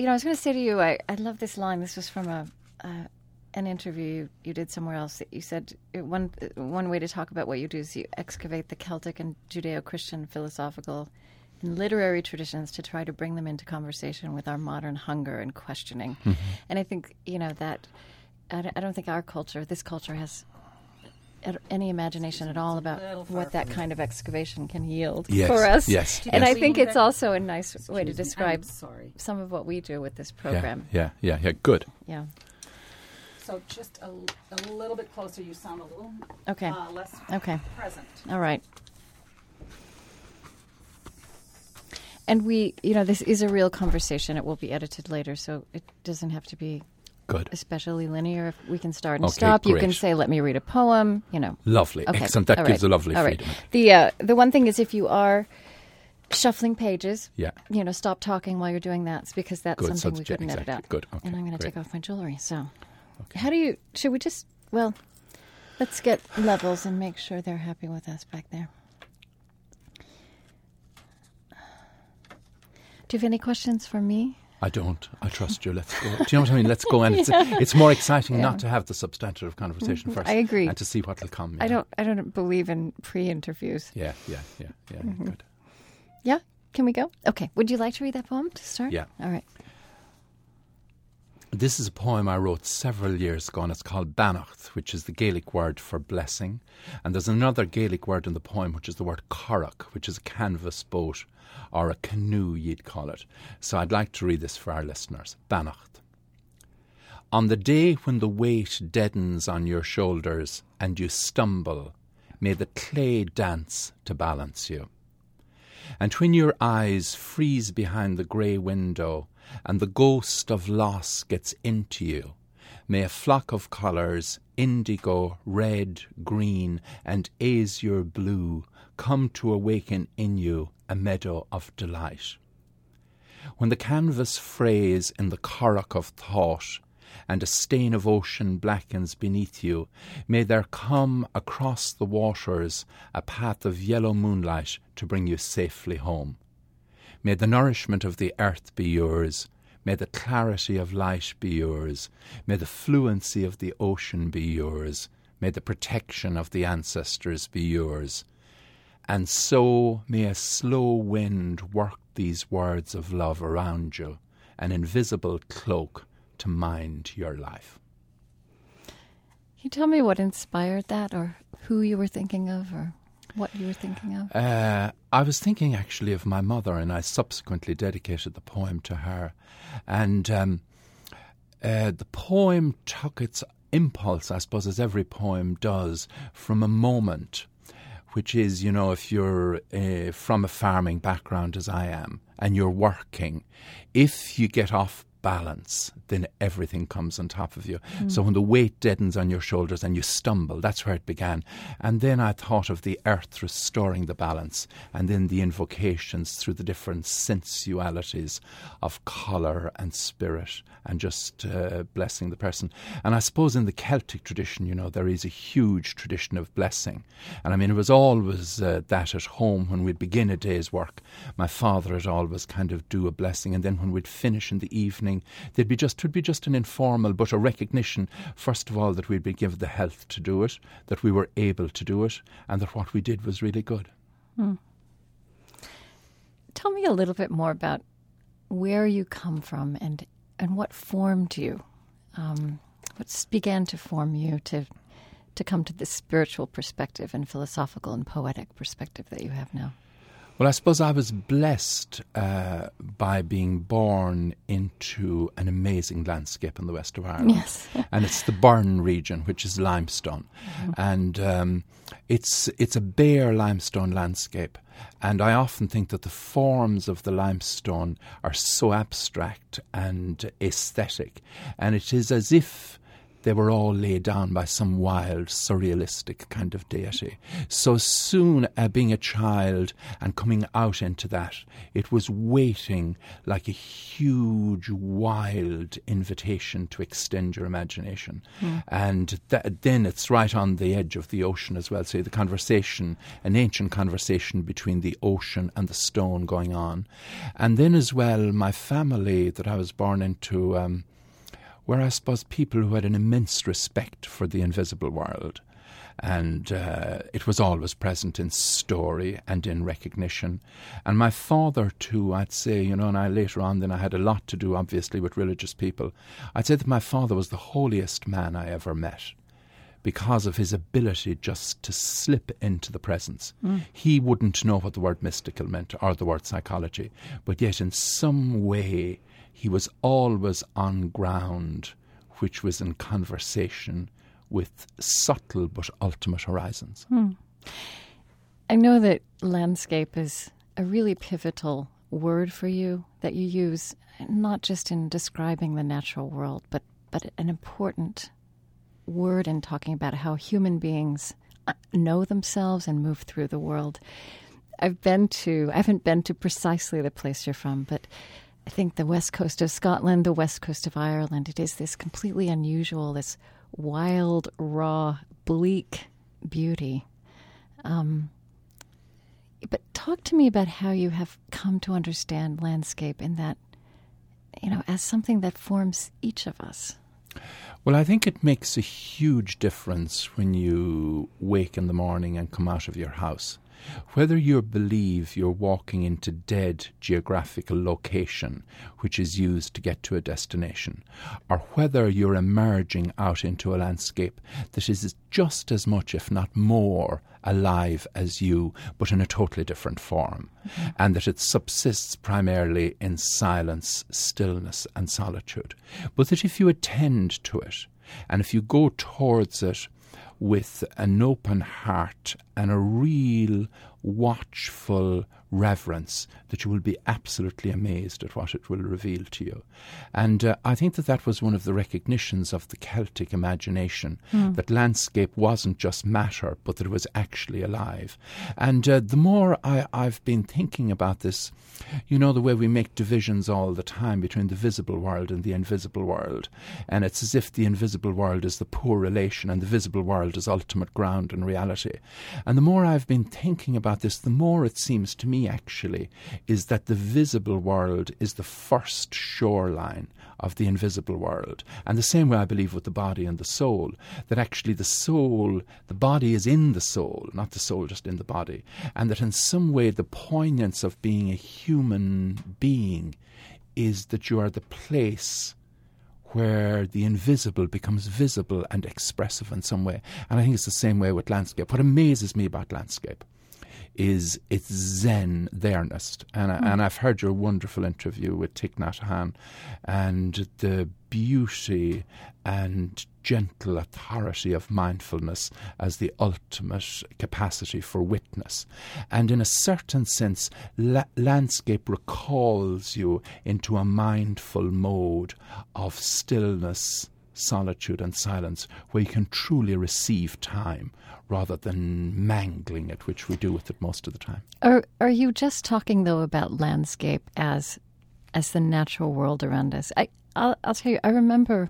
I was going to say to you, I love this line. This was from an interview you did somewhere else. That you said one way to talk about what you do is you excavate the Celtic and Judeo-Christian philosophical and literary traditions to try to bring them into conversation with our modern hunger and questioning. Mm-hmm. And I think, that I don't think this culture has any imagination at all about what that kind of excavation can yield for us. Yes. And I think it's also a nice way to describe some of what we do with this program. Yeah. Good. Yeah. So just a little bit closer. You sound a little less present. All right. And this is a real conversation. It will be edited later, so it doesn't have to be good, especially linear. If we can start and stop. Great. You can say, "Let me read a poem." Lovely, excellent. That gives a lovely freedom. The one thing is, if you are shuffling pages, stop talking while you're doing that, because that's something we couldn't edit out. Good. Okay, and I'm going to take off my jewelry. So, should we just? Well, let's get levels and make sure they're happy with us back there. Do you have any questions for me? I don't. I trust you. Let's go. Do you know what I mean? Let's go. And it's more exciting not to have the substantive conversation first. I agree. And to see what will come. I don't believe in pre-interviews. Yeah. Mm-hmm. Good. Yeah? Can we go? Okay. Would you like to read that poem to start? Yeah. All right. This is a poem I wrote several years ago, and it's called Bannacht, which is the Gaelic word for blessing. And there's another Gaelic word in the poem, which is the word corach, which is a canvas boat, or a canoe, you'd call it. So I'd like to read this for our listeners. Bannacht. On the day when the weight deadens on your shoulders and you stumble, may the clay dance to balance you. And when your eyes freeze behind the grey window and the ghost of loss gets into you, may a flock of colours, indigo, red, green and azure blue, come to awaken in you a meadow of delight. When the canvas frays in the corach of thought and a stain of ocean blackens beneath you, may there come across the waters a path of yellow moonlight to bring you safely home. May the nourishment of the earth be yours. May the clarity of light be yours. May the fluency of the ocean be yours. May the protection of the ancestors be yours. And so may a slow wind work these words of love around you, an invisible cloak to mind your life. Can you tell me what inspired that, or who you were thinking of, or what you were thinking of? I was thinking actually of my mother, and I subsequently dedicated the poem to her. And the poem took its impulse, I suppose, as every poem does, from a moment, which is, if you're from a farming background as I am, and you're working, if you get off balance, then everything comes on top of you. So when the weight deadens on your shoulders and you stumble, that's where it began. And then I thought of the earth restoring the balance, and then the invocations through the different sensualities of colour and spirit, and just blessing the person. And I suppose in the Celtic tradition, there is a huge tradition of blessing. And I mean, it was always that at home when we'd begin a day's work, my father would always kind of do a blessing, and then when we'd finish in the evening, there'd be just an informal, but a recognition, first of all, that we'd been given the health to do it, that we were able to do it, and that what we did was really good. Tell me a little bit more about where you come from and what formed you, what began to form you to come to this spiritual perspective and philosophical and poetic perspective that you have now. Well, I suppose I was blessed by being born into an amazing landscape in the west of Ireland. Yes. And it's the Burren region, which is limestone. Mm-hmm. And it's a bare limestone landscape. And I often think that the forms of the limestone are so abstract and aesthetic. And it is as if they were all laid down by some wild, surrealistic kind of deity. So soon, being a child and coming out into that, it was waiting like a huge, wild invitation to extend your imagination. And then it's right on the edge of the ocean as well. So the conversation, an ancient conversation between the ocean and the stone going on. And then as well, my family that I was born into, were, I suppose, people who had an immense respect for the invisible world. And it was always present in story and in recognition. And my father, too, I'd say, and later on then I had a lot to do, obviously, with religious people. I'd say that my father was the holiest man I ever met because of his ability just to slip into the presence. He wouldn't know what the word mystical meant or the word psychology, but yet in some way he was always on ground which was in conversation with subtle but ultimate horizons. I know that landscape is a really pivotal word for you that you use not just in describing the natural world, but an important word in talking about how human beings know themselves and move through the world. I haven't been to precisely the place you're from, but I think the west coast of Scotland, the west coast of Ireland, it is this completely unusual, this wild, raw, bleak beauty. But talk to me about how you have come to understand landscape in that, as something that forms each of us. Well, I think it makes a huge difference when you wake in the morning and come out of your house. Whether you believe you're walking into dead geographical location, which is used to get to a destination, or whether you're emerging out into a landscape that is just as much, if not more, alive as you, but in a totally different form, and that it subsists primarily in silence, stillness, and solitude. But that if you attend to it, and if you go towards it with an open heart and a real watchful reverence, that you will be absolutely amazed at what it will reveal to you. And I think that was one of the recognitions of the Celtic imagination, that landscape wasn't just matter, but that it was actually alive. And the more I've been thinking about this, the way we make divisions all the time between the visible world and the invisible world, and it's as if the invisible world is the poor relation and the visible world is ultimate ground and reality. And the more I've been thinking about this, the more it seems to me actually is that the visible world is the first shoreline of the invisible world. And the same way I believe with the body and the soul, that actually the soul, the body is in the soul, not the soul just in the body. And that in some way the poignance of being a human being is that you are the place where the invisible becomes visible and expressive in some way. And I think it's the same way with landscape. What amazes me about landscape is its zen there-ness. And I've heard your wonderful interview with Thich Nhat Hanh, and the beauty and gentle authority of mindfulness as the ultimate capacity for witness. And in a certain sense, landscape recalls you into a mindful mode of stillness, solitude and silence, where you can truly receive time rather than mangling it, which we do with it most of the time. Are you just talking, though, about landscape as the natural world around us? I'll tell you, I remember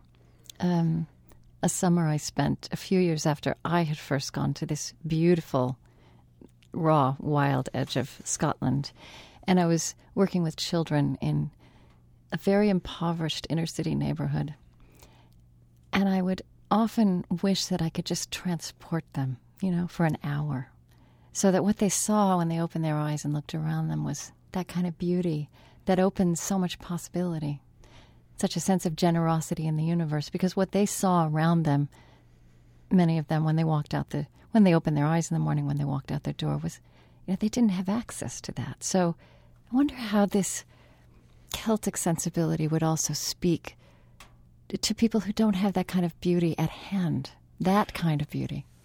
a summer I spent a few years after I had first gone to this beautiful, raw, wild edge of Scotland, and I was working with children in a very impoverished inner-city neighborhood. And I would often wish that I could just transport them, for an hour, so that what they saw when they opened their eyes and looked around them was that kind of beauty that opens so much possibility, such a sense of generosity in the universe. Because what they saw around them, many of them, when they opened their eyes in the morning, when they walked out their door, was, they didn't have access to that. So I wonder how this Celtic sensibility would also speak to people who don't have that kind of beauty at hand, that kind of beauty.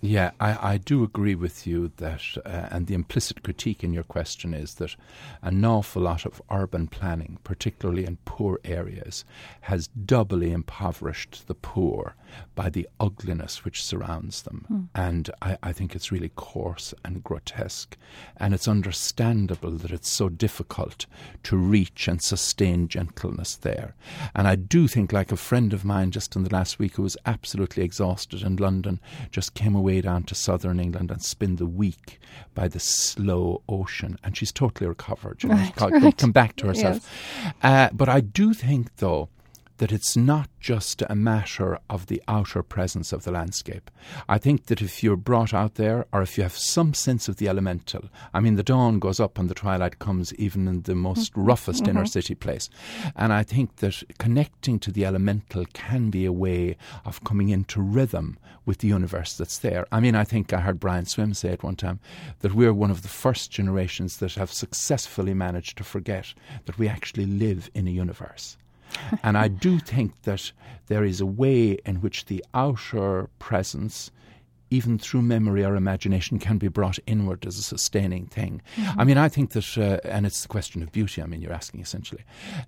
Yeah, I do agree with you that, and the implicit critique in your question is that an awful lot of urban planning, particularly in poor areas, has doubly impoverished the poor by the ugliness which surrounds them. And I think it's really coarse and grotesque. And it's understandable that it's so difficult to reach and sustain gentleness there. And I do think, like a friend of mine just in the last week who was absolutely exhausted in London, just came away down to southern England and spent the week by the slow ocean, and she's totally recovered. You know, right. Come back to herself. Yes. But I do think, though, that it's not just a matter of the outer presence of the landscape. I think that if you're brought out there, or if you have some sense of the elemental, I mean, the dawn goes up and the twilight comes even in the most roughest inner city place. And I think that connecting to the elemental can be a way of coming into rhythm with the universe that's there. I mean, I think I heard Brian Swim say at one time that we're one of the first generations that have successfully managed to forget that we actually live in a universe. And I do think that there is a way in which the outer presence, even through memory or imagination, can be brought inward as a sustaining thing. I mean, I think that, and it's the question of beauty, I mean, you're asking essentially.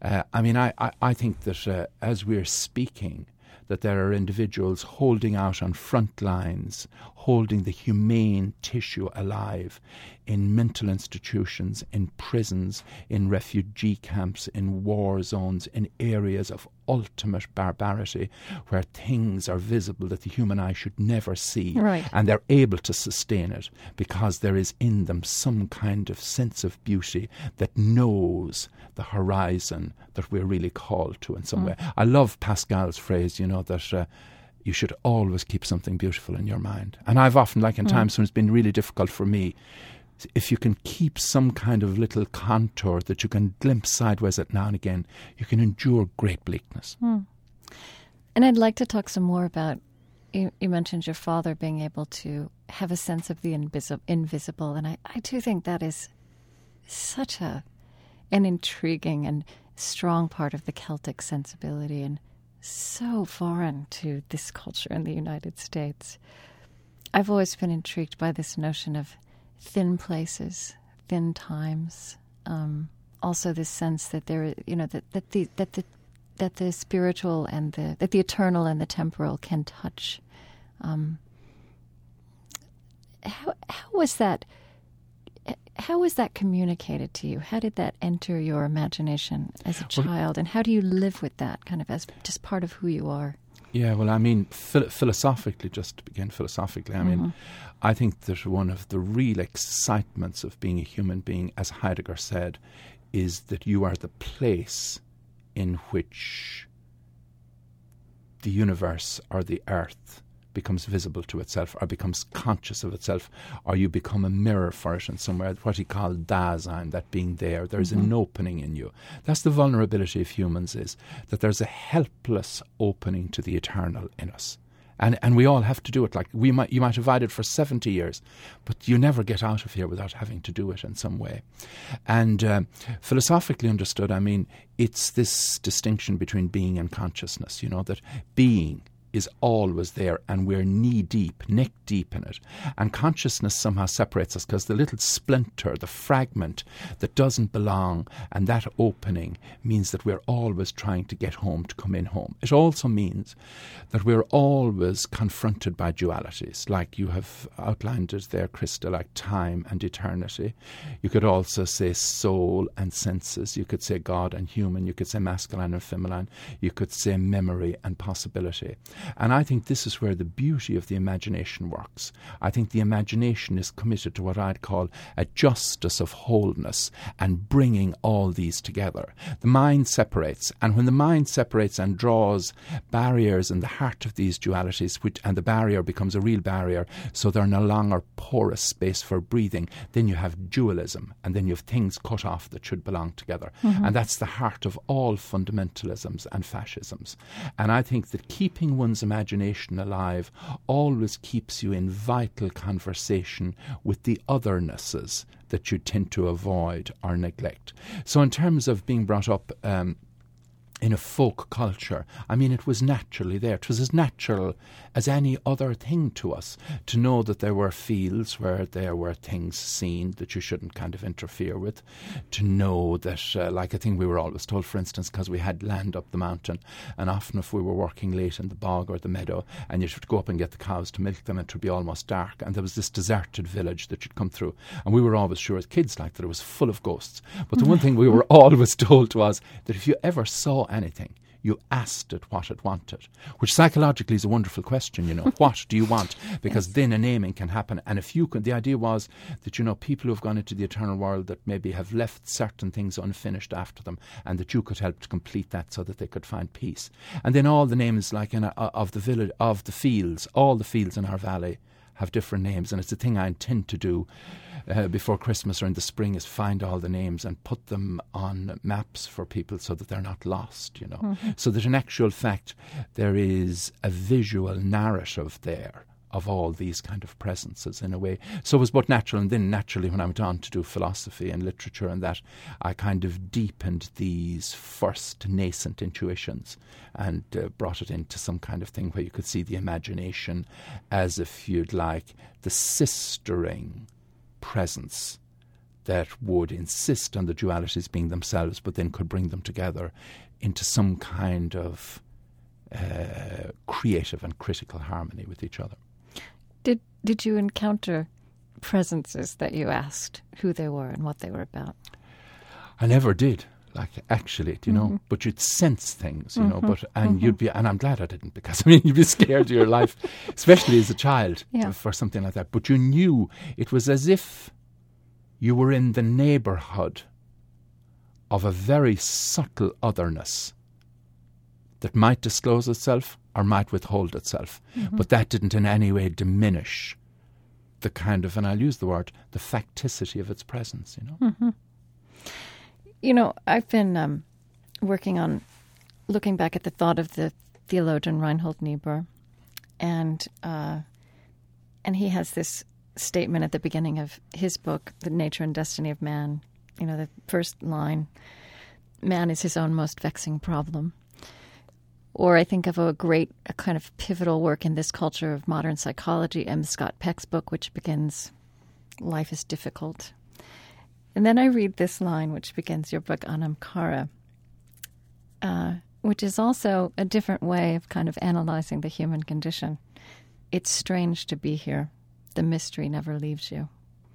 I think that as we're speaking, that there are individuals holding out on front lines, holding the humane tissue alive in mental institutions, in prisons, in refugee camps, in war zones, in areas of ultimate barbarity where things are visible that the human eye should never see. Right. And they're able to sustain it because there is in them some kind of sense of beauty that knows the horizon that we're really called to in some way. I love Pascal's phrase, you know, that you should always keep something beautiful in your mind. And I've often, like in times when it's been really difficult for me, if you can keep some kind of little contour that you can glimpse sideways at now and again, you can endure great bleakness. And I'd like to talk some more about, you mentioned your father being able to have a sense of the invisible. And I do think that is such an intriguing and strong part of the Celtic sensibility and so foreign to this culture in the United States. I've always been intrigued by this notion of thin places, thin times. Also, this sense that there, you know, that the spiritual and that the eternal and the temporal can touch. How was that? How was that communicated to you? How did that enter your imagination as a child, and how do you live with that kind of as just part of who you are? Yeah, well, I mean, philosophically, just to begin philosophically, I mean, I think that one of the real excitements of being a human being, as Heidegger said, is that you are the place in which the universe or the earth becomes visible to itself or becomes conscious of itself, or you become a mirror for it in somewhere, what he called Dasein, that being there. There's an opening in you. That's the vulnerability of humans, is that there's a helpless opening to the eternal in us. And we all have to do it. Like you might have had it for 70 years, but you never get out of here without having to do it in some way. And philosophically understood, I mean, it's this distinction between being and consciousness, you know, that being is always there and we're knee-deep, neck-deep in it. And consciousness somehow separates us because the little splinter, the fragment that doesn't belong, and that opening means that we're always trying to get home, to come in home. It also means that we're always confronted by dualities, like you have outlined it there, Krista, like time and eternity. You could also say soul and senses. You could say God and human. You could say masculine and feminine. You could say memory and possibility. And I think this is where the beauty of the imagination works. I think the imagination is committed to what I'd call a justice of wholeness and bringing all these together. The mind separates, and when the mind separates and draws barriers in the heart of these dualities, and the barrier becomes a real barrier, so they're no longer porous space for breathing, then you have dualism, and then you have things cut off that should belong together. And that's the heart of all fundamentalisms and fascisms. And I think that keeping one's imagination alive always keeps you in vital conversation with the othernesses that you tend to avoid or neglect. So in terms of being brought up in a folk culture, I mean, it was naturally there. It was as natural as any other thing to us to know that there were fields where there were things seen that you shouldn't kind of interfere with, to know that, like a thing we were always told, for instance, because we had land up the mountain, and often if we were working late in the bog or the meadow, and you should go up and get the cows to milk them, it would be almost dark, and there was this deserted village that you'd come through, and we were always sure as kids like that it was full of ghosts. But the one thing we were always told was that if you ever saw anything, you asked it what it wanted, which psychologically is a wonderful question, you know. What do you want? Because then a naming can happen. And if you could, the idea was that, you know, people who have gone into the eternal world that maybe have left certain things unfinished after them, and that you could help to complete that so that they could find peace. And then all the names, like of the village, of the fields, all the fields in our valley have different names, and it's a thing I intend to do before Christmas or in the spring, is find all the names and put them on maps for people so that they're not lost, you know. Mm-hmm. So that in actual fact there is a visual narrative there of all these kind of presences in a way. So it was both natural, and then naturally when I went on to do philosophy and literature and that, I kind of deepened these first nascent intuitions and brought it into some kind of thing where you could see the imagination as, if you'd like, the sistering presence that would insist on the dualities being themselves, but then could bring them together into some kind of creative and critical harmony with each other. Did you encounter presences that you asked who they were and what they were about? I never did, like, actually, you know, but you'd sense things, you know, and you'd be, and I'm glad I didn't, because I mean, you'd be scared of your life, especially as a child, for something like that. But you knew it was as if you were in the neighbourhood of a very subtle otherness that might disclose itself or might withhold itself. But that didn't in any way diminish the kind of, and I'll use the word, the facticity of its presence, you know. You know, I've been working on looking back at the thought of the theologian Reinhold Niebuhr, and he has this statement at the beginning of his book, The Nature and Destiny of Man. You know, the first line, man is his own most vexing problem. Or I think of a kind of pivotal work in this culture of modern psychology, M. Scott Peck's book, which begins, life is difficult. And then I read this line, which begins your book, Anam Cara, which is also a different way of kind of analyzing the human condition. It's strange to be here. The mystery never leaves you.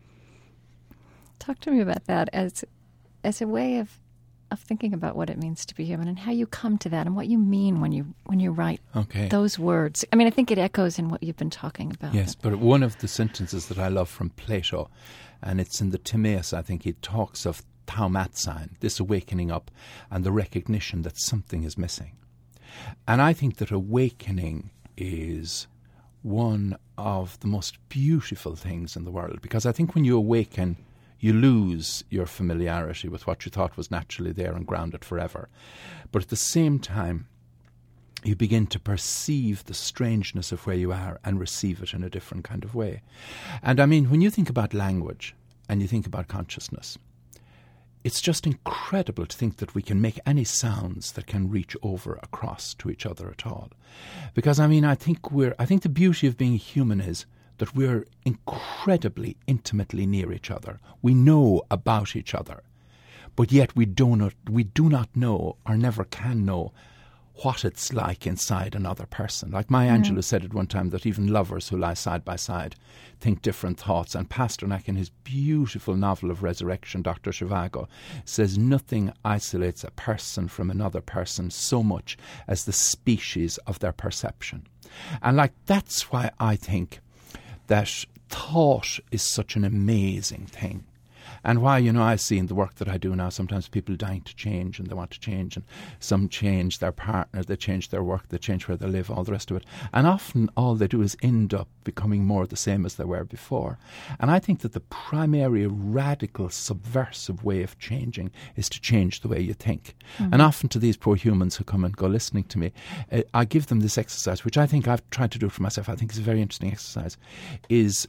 Talk to me about that as a way of thinking about what it means to be human and how you come to that and what you mean when you write those words. I mean, I think it echoes in what you've been talking about. Yes, but one of the sentences that I love from Plato, and it's in the Timaeus, I think he talks of thaumatzein, this awakening up and the recognition that something is missing. And I think that awakening is one of the most beautiful things in the world, because I think when you awaken, you lose your familiarity with what you thought was naturally there and grounded forever. But at the same time, you begin to perceive the strangeness of where you are and receive it in a different kind of way. And I mean, when you think about language and you think about consciousness, it's just incredible to think that we can make any sounds that can reach over across to each other at all. Because I mean, I think the beauty of being human is that we're incredibly intimately near each other. We know about each other, but yet we do not know or never can know what it's like inside another person. Like Maya Angelou said at one time that even lovers who lie side by side think different thoughts. And Pasternak, in his beautiful novel of Resurrection, Dr. Zhivago, says nothing isolates a person from another person so much as the species of their perception. And like that's why I think that thought is such an amazing thing. And why, you know, I see in the work that I do now, sometimes people dying to change and they want to change, and some change their partner, they change their work, they change where they live, all the rest of it. And often all they do is end up becoming more the same as they were before. And I think that the primary radical subversive way of changing is to change the way you think. And often to these poor humans who come and go listening to me, I give them this exercise, which I think I've tried to do for myself. I think it's a very interesting exercise, is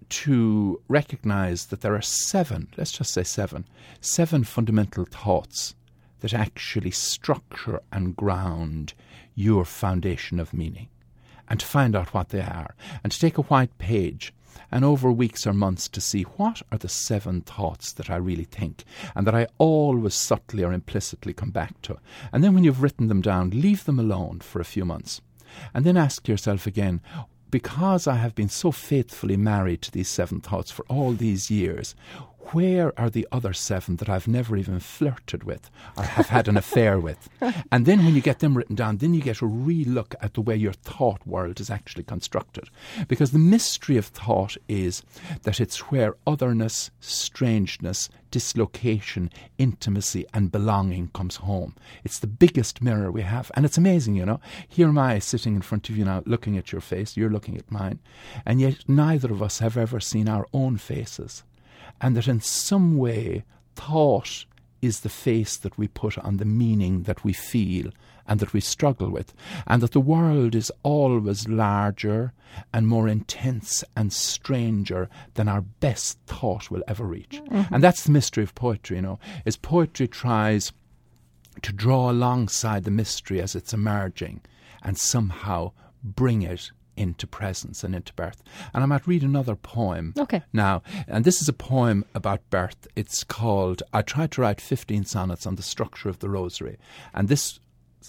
to recognize that there are seven fundamental thoughts that actually structure and ground your foundation of meaning, and to find out what they are, and to take a white page and over weeks or months to see what are the 7 thoughts that I really think and that I always subtly or implicitly come back to. And then when you've written them down, leave them alone for a few months. And then ask yourself again, because I have been so faithfully married to these 7 thoughts for all these years, where are the other 7 that I've never even flirted with or have had an affair with? And then when you get them written down, then you get a re-look at the way your thought world is actually constructed. Because the mystery of thought is that it's where otherness, strangeness, dislocation, intimacy and belonging comes home. It's the biggest mirror we have. And it's amazing, you know. Here am I sitting in front of you now, looking at your face, you're looking at mine. And yet neither of us have ever seen our own faces. And that in some way, thought is the face that we put on the meaning that we feel and that we struggle with. And that the world is always larger and more intense and stranger than our best thought will ever reach. Mm-hmm. And that's the mystery of poetry, you know, is poetry tries to draw alongside the mystery as it's emerging and somehow bring it into presence and into birth. And I might read another poem now. And this is a poem about birth. It's called, I tried to write 15 sonnets on the structure of the rosary. And this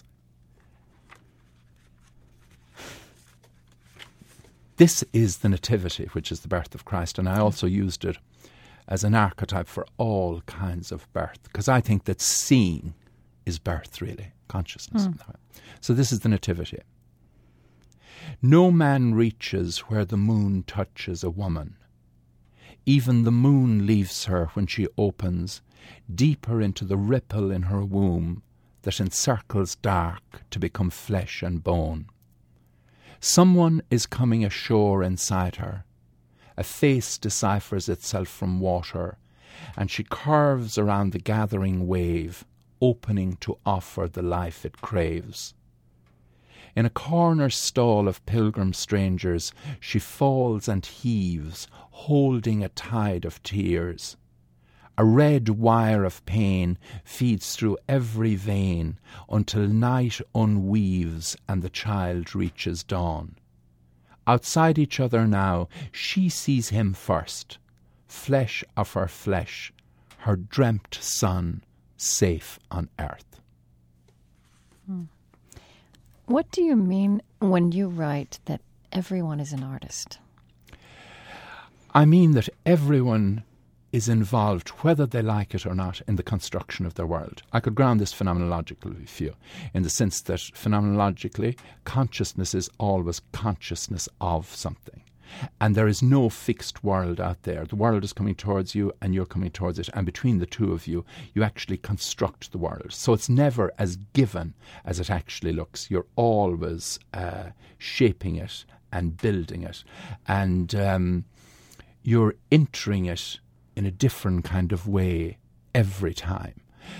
is the Nativity, which is the birth of Christ. And I also used it as an archetype for all kinds of birth, because I think that seeing is birth, really, consciousness. So this is the Nativity. No man reaches where the moon touches a woman. Even the moon leaves her when she opens deeper into the ripple in her womb that encircles dark to become flesh and bone. Someone is coming ashore inside her. A face deciphers itself from water, and she curves around the gathering wave, opening to offer the life it craves. In a corner stall of pilgrim strangers, she falls and heaves, holding a tide of tears. A red wire of pain feeds through every vein until night unweaves and the child reaches dawn. Outside each other now, she sees him first, flesh of her flesh, her dreamt son, safe on earth. What do you mean when you write that everyone is an artist? I mean that everyone is involved, whether they like it or not, in the construction of their world. I could ground this phenomenologically with you, in the sense that phenomenologically, consciousness is always consciousness of something. And there is no fixed world out there. The world is coming towards you and you're coming towards it. And between the two of you, you actually construct the world. So it's never as given as it actually looks. You're always shaping it and building it. And you're entering it in a different kind of way every time.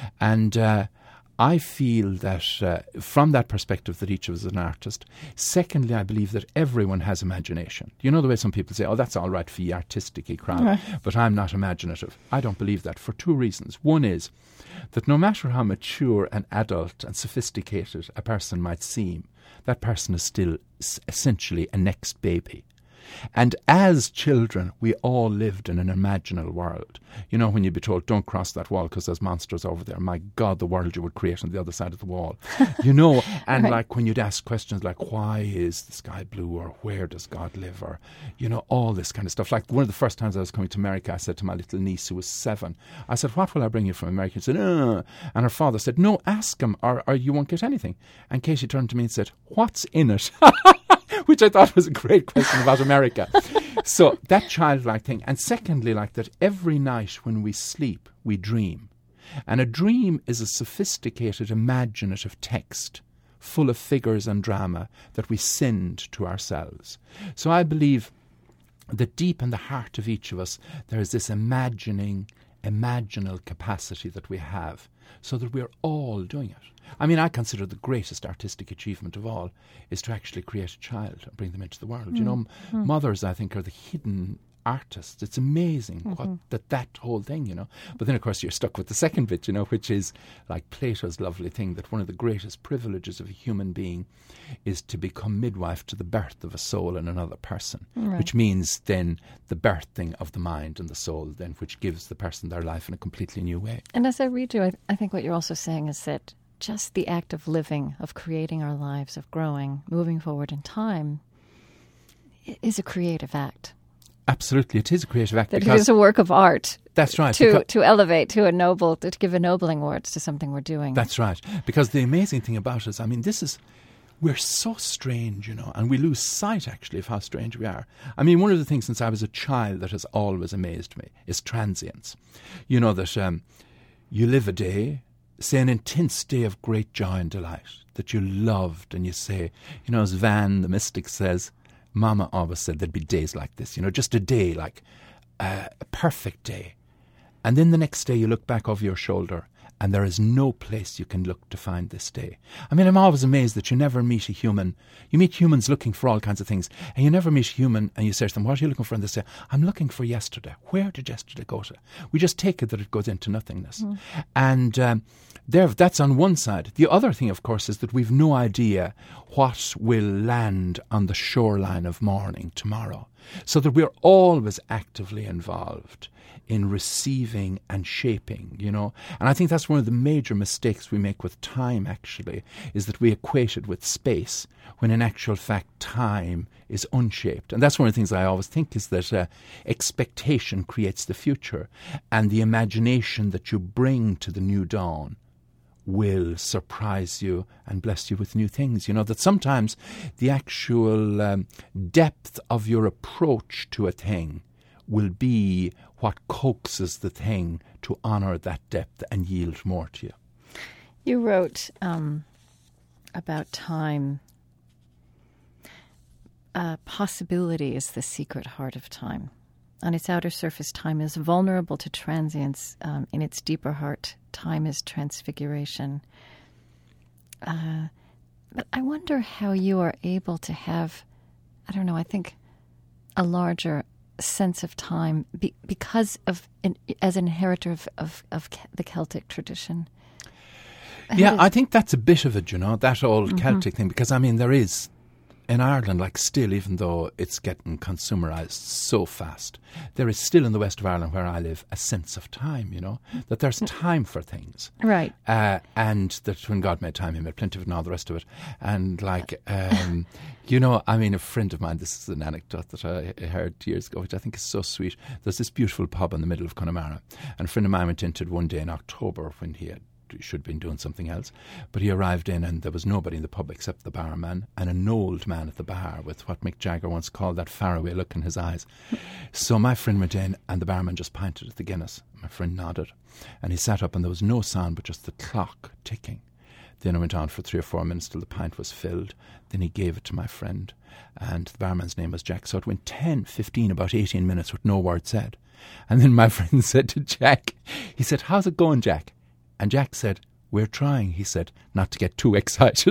And I feel that from that perspective that each of us is an artist. Secondly, I believe that everyone has imagination. You know the way some people say, oh, that's all right for the artistic-y crowd, but I'm not imaginative. I don't believe that for 2 reasons. One is that no matter how mature and adult and sophisticated a person might seem, that person is still essentially a next baby. And as children, we all lived in an imaginal world. You know, when you'd be told, don't cross that wall because there's monsters over there. My God, the world you would create on the other side of the wall. You know, and like when you'd ask questions like, why is the sky blue, or where does God live, or, you know, all this kind of stuff. Like one of the first times I was coming to America, I said to my little niece who was 7, I said, what will I bring you from America? She said, and her father said, no, ask him or you won't get anything. And Katie turned to me and said, what's in it? Which I thought was a great question about America. So that childlike thing. And secondly, like that every night when we sleep, we dream. And a dream is a sophisticated, imaginative text full of figures and drama that we send to ourselves. So I believe that deep in the heart of each of us, there is this imaginal capacity that we have, so that we're all doing it. I mean, I consider the greatest artistic achievement of all is to actually create a child and bring them into the world. You know, mothers, I think, are the hidden artists. It's amazing that whole thing, you know. But then, of course, you're stuck with the second bit, you know, which is like Plato's lovely thing, that one of the greatest privileges of a human being is to become midwife to the birth of a soul in another person, which means then the birthing of the mind and the soul, then, which gives the person their life in a completely new way. And as I read you, I think what you're also saying is that just the act of living, of creating our lives, of growing, moving forward in time, is a creative act. Absolutely, it is a creative act. That it is a work of art. That's right. To elevate, to ennoble, to give ennobling words to something we're doing. That's right. Because the amazing thing about us, I mean, we're so strange, you know, and we lose sight, actually, of how strange we are. I mean, one of the things since I was a child that has always amazed me is transience. You know, that you live a day, say an intense day of great joy and delight that you loved, and you say, you know, as Van, the mystic, says, Mama always said there'd be days like this, you know, just a day, like a perfect day. And then the next day you look back over your shoulder and there is no place you can look to find this day. I mean, I'm always amazed that you never meet a human. You meet humans looking for all kinds of things, and you never meet a human and you say to them, what are you looking for? And they say, I'm looking for yesterday. Where did yesterday go to? We just take it that it goes into nothingness. And that's on one side. The other thing, of course, is that we've no idea what will land on the shoreline of morning tomorrow. So that we're always actively involved in receiving and shaping, you know. And I think that's one of the major mistakes we make with time, actually, is that we equate it with space, when in actual fact time is unshaped. And that's one of the things I always think, is that expectation creates the future, and the imagination that you bring to the new dawn will surprise you and bless you with new things. You know, that sometimes the actual depth of your approach to a thing will be what coaxes the thing to honour that depth and yield more to you. You wrote about time. Possibility is the secret heart of time. On its outer surface, time is vulnerable to transience. In its deeper heart, time is transfiguration. But I wonder how you are able to have, I don't know, I think a larger sense of time because of, as an inheritor of the Celtic tradition. Yeah, I think that's a bit of it, you know, that old Celtic thing, because I mean there is, in Ireland, like still, even though it's getting consumerised so fast, there is still in the west of Ireland where I live a sense of time, you know, that there's time for things. Right. And that when God made time, he made plenty of it and all the rest of it. And like, you know, I mean, a friend of mine, this is an anecdote that I heard years ago, which I think is so sweet. There's this beautiful pub in the middle of Connemara, and a friend of mine went into it one day in October when he should have been doing something else, but he arrived in and there was nobody in the pub except the barman and an old man at the bar with what Mick Jagger once called that faraway look in his eyes. So my friend went in and the barman just pinted at the Guinness. My friend nodded and he sat up and there was no sound but just the clock ticking. Then it went on for 3 or 4 minutes till the pint was filled. Then he gave it to my friend, and the barman's name was Jack. So it went 10, 15, about 18 minutes with no word said. And then my friend said to Jack, he said, how's it going, Jack? And Jack said, we're trying, he said, not to get too excited.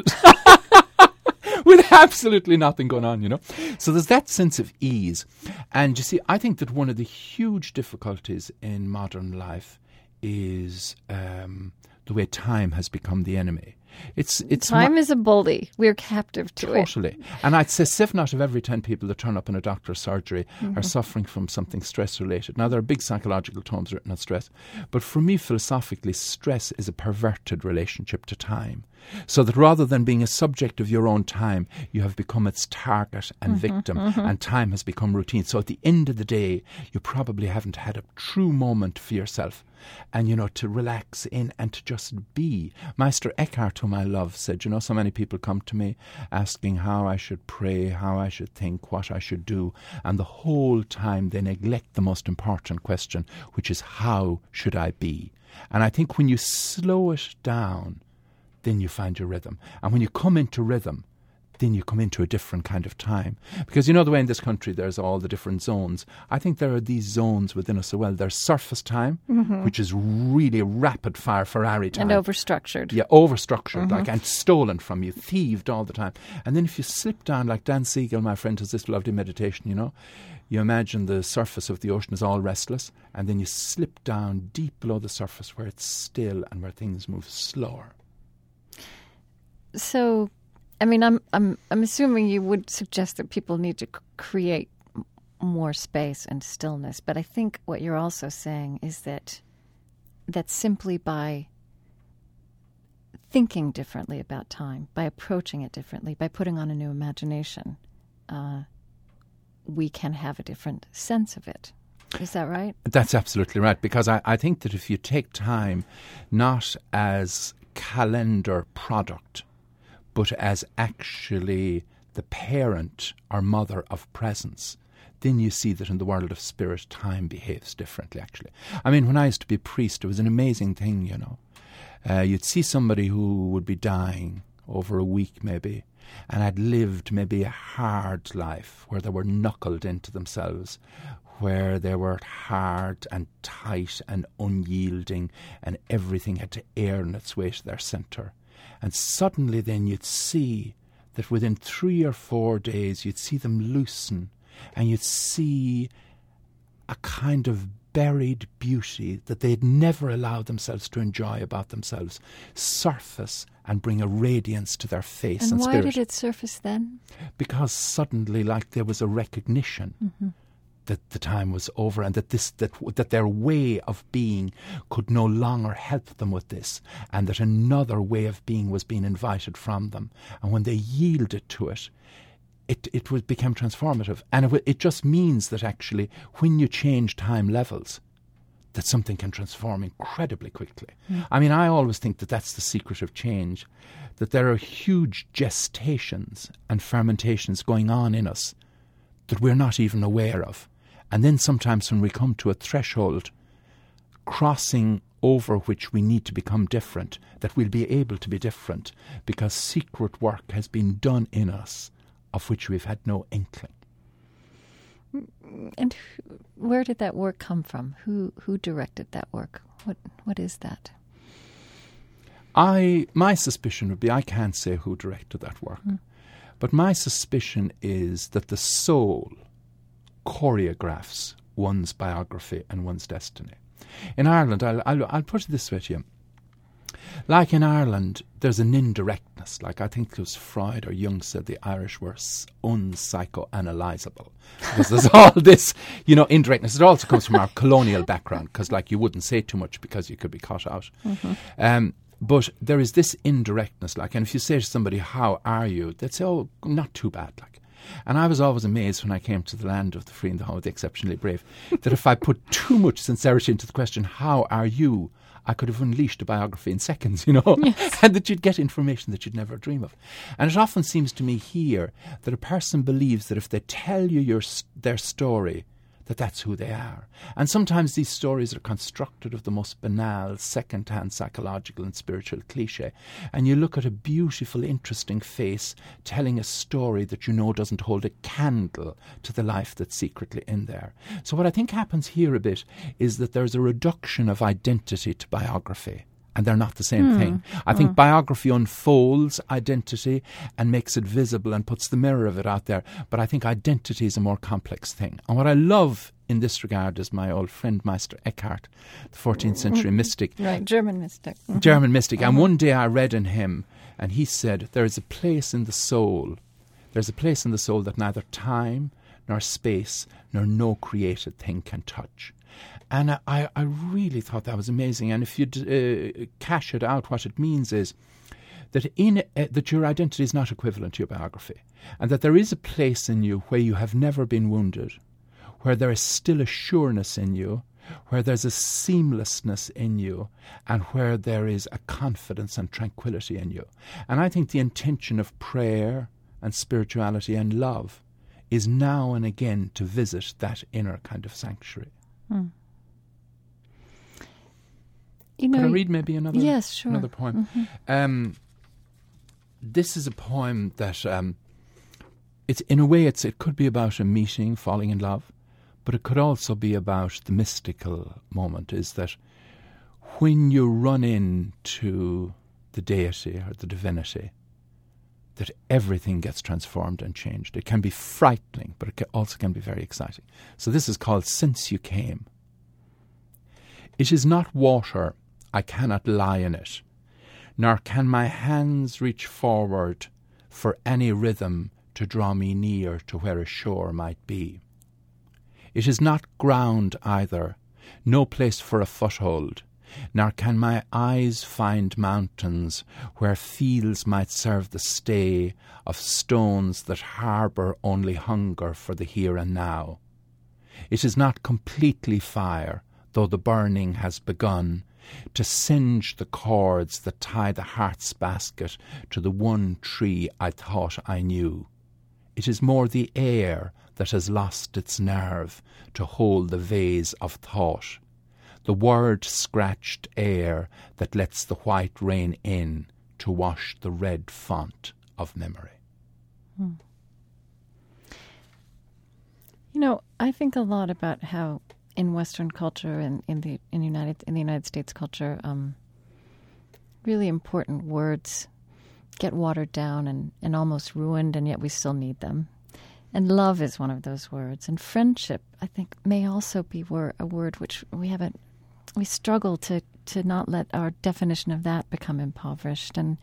With absolutely nothing going on, you know. So there's that sense of ease. And you see, I think that one of the huge difficulties in modern life is the way time has become the enemy. It's time is a bully. We're captive to it. Totally. And I'd say 7 out of every 10 people that turn up in a doctor's surgery are suffering from something stress-related. Now, there are big psychological tomes written on stress, but for me, philosophically, stress is a perverted relationship to time. So that rather than being a subject of your own time, you have become its target and victim, and time has become routine. So at the end of the day, you probably haven't had a true moment for yourself. And, you know, to relax in and to just be. Meister Eckhart, whom I love, said, you know, so many people come to me asking how I should pray, how I should think, what I should do. And the whole time they neglect the most important question, which is, how should I be? And I think when you slow it down, then you find your rhythm. And when you come into rhythm, then you come into a different kind of time. Because you know the way in this country there's all the different zones. I think there are these zones within us as well. There's surface time, which is really rapid fire Ferrari time. And overstructured. Yeah, overstructured, like, and stolen from you, thieved all the time. And then if you slip down, like Dan Siegel, my friend, has this lovely meditation, you know, you imagine the surface of the ocean is all restless, and then you slip down deep below the surface where it's still and where things move slower. So, I mean, I'm assuming you would suggest that people need to create more space and stillness, but I think what you're also saying is that simply by thinking differently about time, by approaching it differently, by putting on a new imagination, we can have a different sense of it. Is that right? That's absolutely right, because I think that if you take time not as calendar product, but as actually the parent or mother of presence, then you see that in the world of spirit, time behaves differently, actually. I mean, when I used to be a priest, it was an amazing thing, you know. You'd see somebody who would be dying over a week maybe, and had lived maybe a hard life where they were knuckled into themselves, where they were hard and tight and unyielding, and everything had to earn its way to their centre. And suddenly then you'd see that within 3 or 4 days you'd see them loosen, and you'd see a kind of buried beauty that they'd never allowed themselves to enjoy about themselves surface and bring a radiance to their face and spirit. And why did it surface then? Because suddenly, like, there was a recognition that the time was over, and that their way of being could no longer help them with this, and that another way of being was being invited from them. And when they yielded to it, it became transformative. And it just means that actually when you change time levels, that something can transform incredibly quickly. I mean, I always think that that's the secret of change, that there are huge gestations and fermentations going on in us that we're not even aware of. And then sometimes when we come to a threshold, crossing over which we need to become different, that we'll be able to be different because secret work has been done in us of which we've had no inkling. And where did that work come from? Who directed that work? What is that? My suspicion would be, I can't say who directed that work, but my suspicion is that the soul choreographs one's biography and one's destiny. In Ireland, I'll put it this way to you. Like in Ireland, there's an indirectness. Like I think it was Freud or Jung said the Irish were unpsychoanalyzable. Because there's all this, indirectness. It also comes from our colonial background, because like you wouldn't say too much because you could be caught out. But there is this indirectness. Like, and if you say to somebody, how are you? They'd say, oh, not too bad. Like. And I was always amazed when I came to the land of the free and the home of the exceptionally brave, that if I put too much sincerity into the question, how are you? I could have unleashed a biography in seconds, Yes. And that you'd get information that you'd never dream of. And it often seems to me here that a person believes that if they tell you their story, that that's who they are. And sometimes these stories are constructed of the most banal, second-hand psychological and spiritual cliché. And you look at a beautiful, interesting face telling a story that you know doesn't hold a candle to the life that's secretly in there. So what I think happens here a bit is that there's a reduction of identity to biography. And they're not the same thing. I think biography unfolds identity and makes it visible and puts the mirror of it out there. But I think identity is a more complex thing. And what I love in this regard is my old friend Meister Eckhart, the 14th century mystic. Right, German mystic. German mystic. And one day I read in him, and he said, there is a place in the soul. There's a place in the soul that neither time nor space nor no created thing can touch. And I really thought that was amazing. And if you cash it out, what it means is that that your identity is not equivalent to your biography, and that there is a place in you where you have never been wounded, where there is still a sureness in you, where there's a seamlessness in you, and where there is a confidence and tranquility in you. And I think the intention of prayer and spirituality and love is now and again to visit that inner kind of sanctuary. Could I read maybe another? Yes, sure. Another poem. This is a poem that it's in a way it could be about a meeting, falling in love, but it could also be about the mystical moment. Is that when you run into the deity or the divinity, that everything gets transformed and changed. It can be frightening, but it also can be very exciting. So this is called Since You Came. It is not water, I cannot lie in it, nor can my hands reach forward for any rhythm to draw me near to where a shore might be. It is not ground either, no place for a foothold, nor can my eyes find mountains where fields might serve the stay of stones that harbour only hunger for the here and now. It is not completely fire, though the burning has begun, to singe the cords that tie the heart's basket to the one tree I thought I knew. It is more the air that has lost its nerve to hold the vase of thought, the word-scratched air that lets the white rain in to wash the red font of memory. You know, I think a lot about how in Western culture and in the United States culture, really important words get watered down and almost ruined, and yet we still need them. And love is one of those words. And friendship, I think, may also be a word which we struggle to not let our definition of that become impoverished. And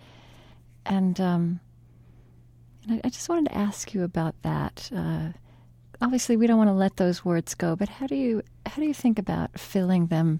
I just wanted to ask you about that. Obviously, we don't want to let those words go, but how do you think about filling them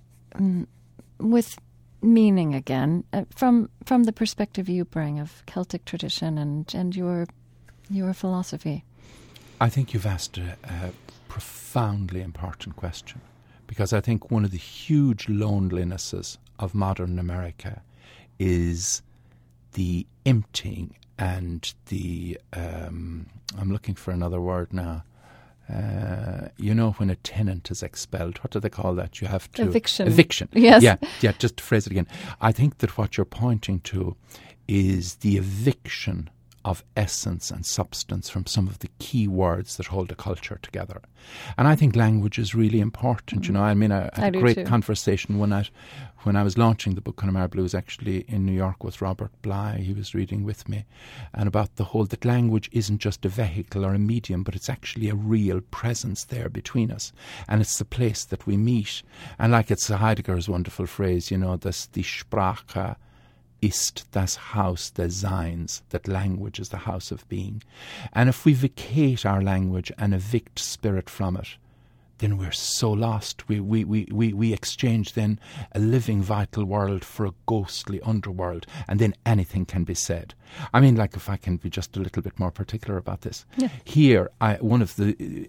with meaning again, from the perspective you bring of Celtic tradition and your philosophy? I think you've asked a profoundly important question, because I think one of the huge lonelinesses of modern America is the emptying and the I'm looking for another word now. When a tenant is expelled, what do they call that? You have to eviction. Yes. Yeah. Just to phrase it again, I think that what you're pointing to is the eviction of essence and substance from some of the key words that hold a culture together. And I think language is really important. Mm-hmm. I had a great conversation when I was launching the book Connemara Blues, actually in New York, with Robert Bly. He was reading with me, and about the whole that language isn't just a vehicle or a medium, but it's actually a real presence there between us, and it's the place that we meet. And like it's Heidegger's wonderful phrase, das die Sprache ist das Haus des Seins, that language is the house of being. And if we vacate our language and evict spirit from it, then we're so lost. We exchange then a living, vital world for a ghostly underworld, and then anything can be said. I mean, like, if I can be just a little bit more particular about this. Yeah. Here, one of the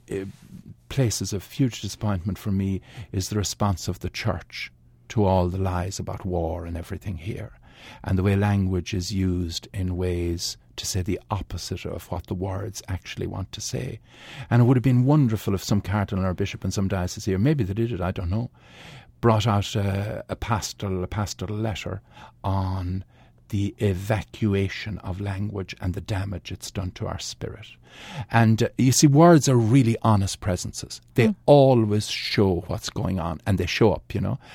places of huge disappointment for me is the response of the church to all the lies about war and everything here, and the way language is used in ways to say the opposite of what the words actually want to say. And it would have been wonderful if some cardinal or bishop in some diocese here, maybe they did it, I don't know, brought out a pastoral letter on the evacuation of language and the damage it's done to our spirit. And you see, words are really honest presences. They always show what's going on, and they show up,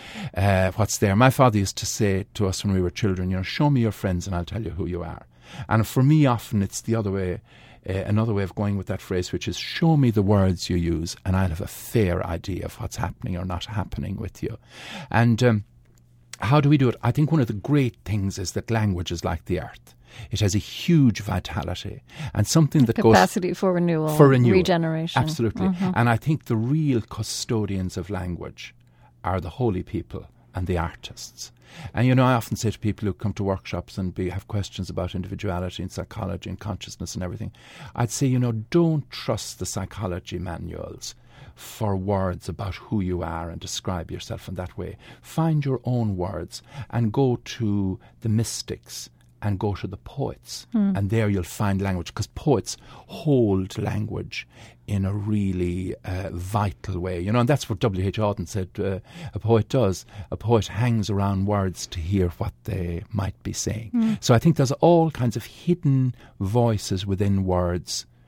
what's there. My father used to say to us when we were children, show me your friends and I'll tell you who you are. And for me, often it's the other way, another way of going with that phrase, which is show me the words you use and I'll have a fair idea of what's happening or not happening with you. And how do we do it? I think one of the great things is that language is like the earth. It has a huge vitality and something that capacity for renewal, regeneration. Absolutely. Mm-hmm. And I think the real custodians of language are the holy people and the artists. And, I often say to people who come to workshops and have questions about individuality and psychology and consciousness and everything, I'd say, don't trust the psychology manuals for words about who you are and describe yourself in that way. Find your own words and go to the mystics and go to the poets. And there you'll find language, because poets hold language in a really vital way. And that's what W.H. Auden said a poet does. A poet hangs around words to hear what they might be saying. So I think there's all kinds of hidden voices within words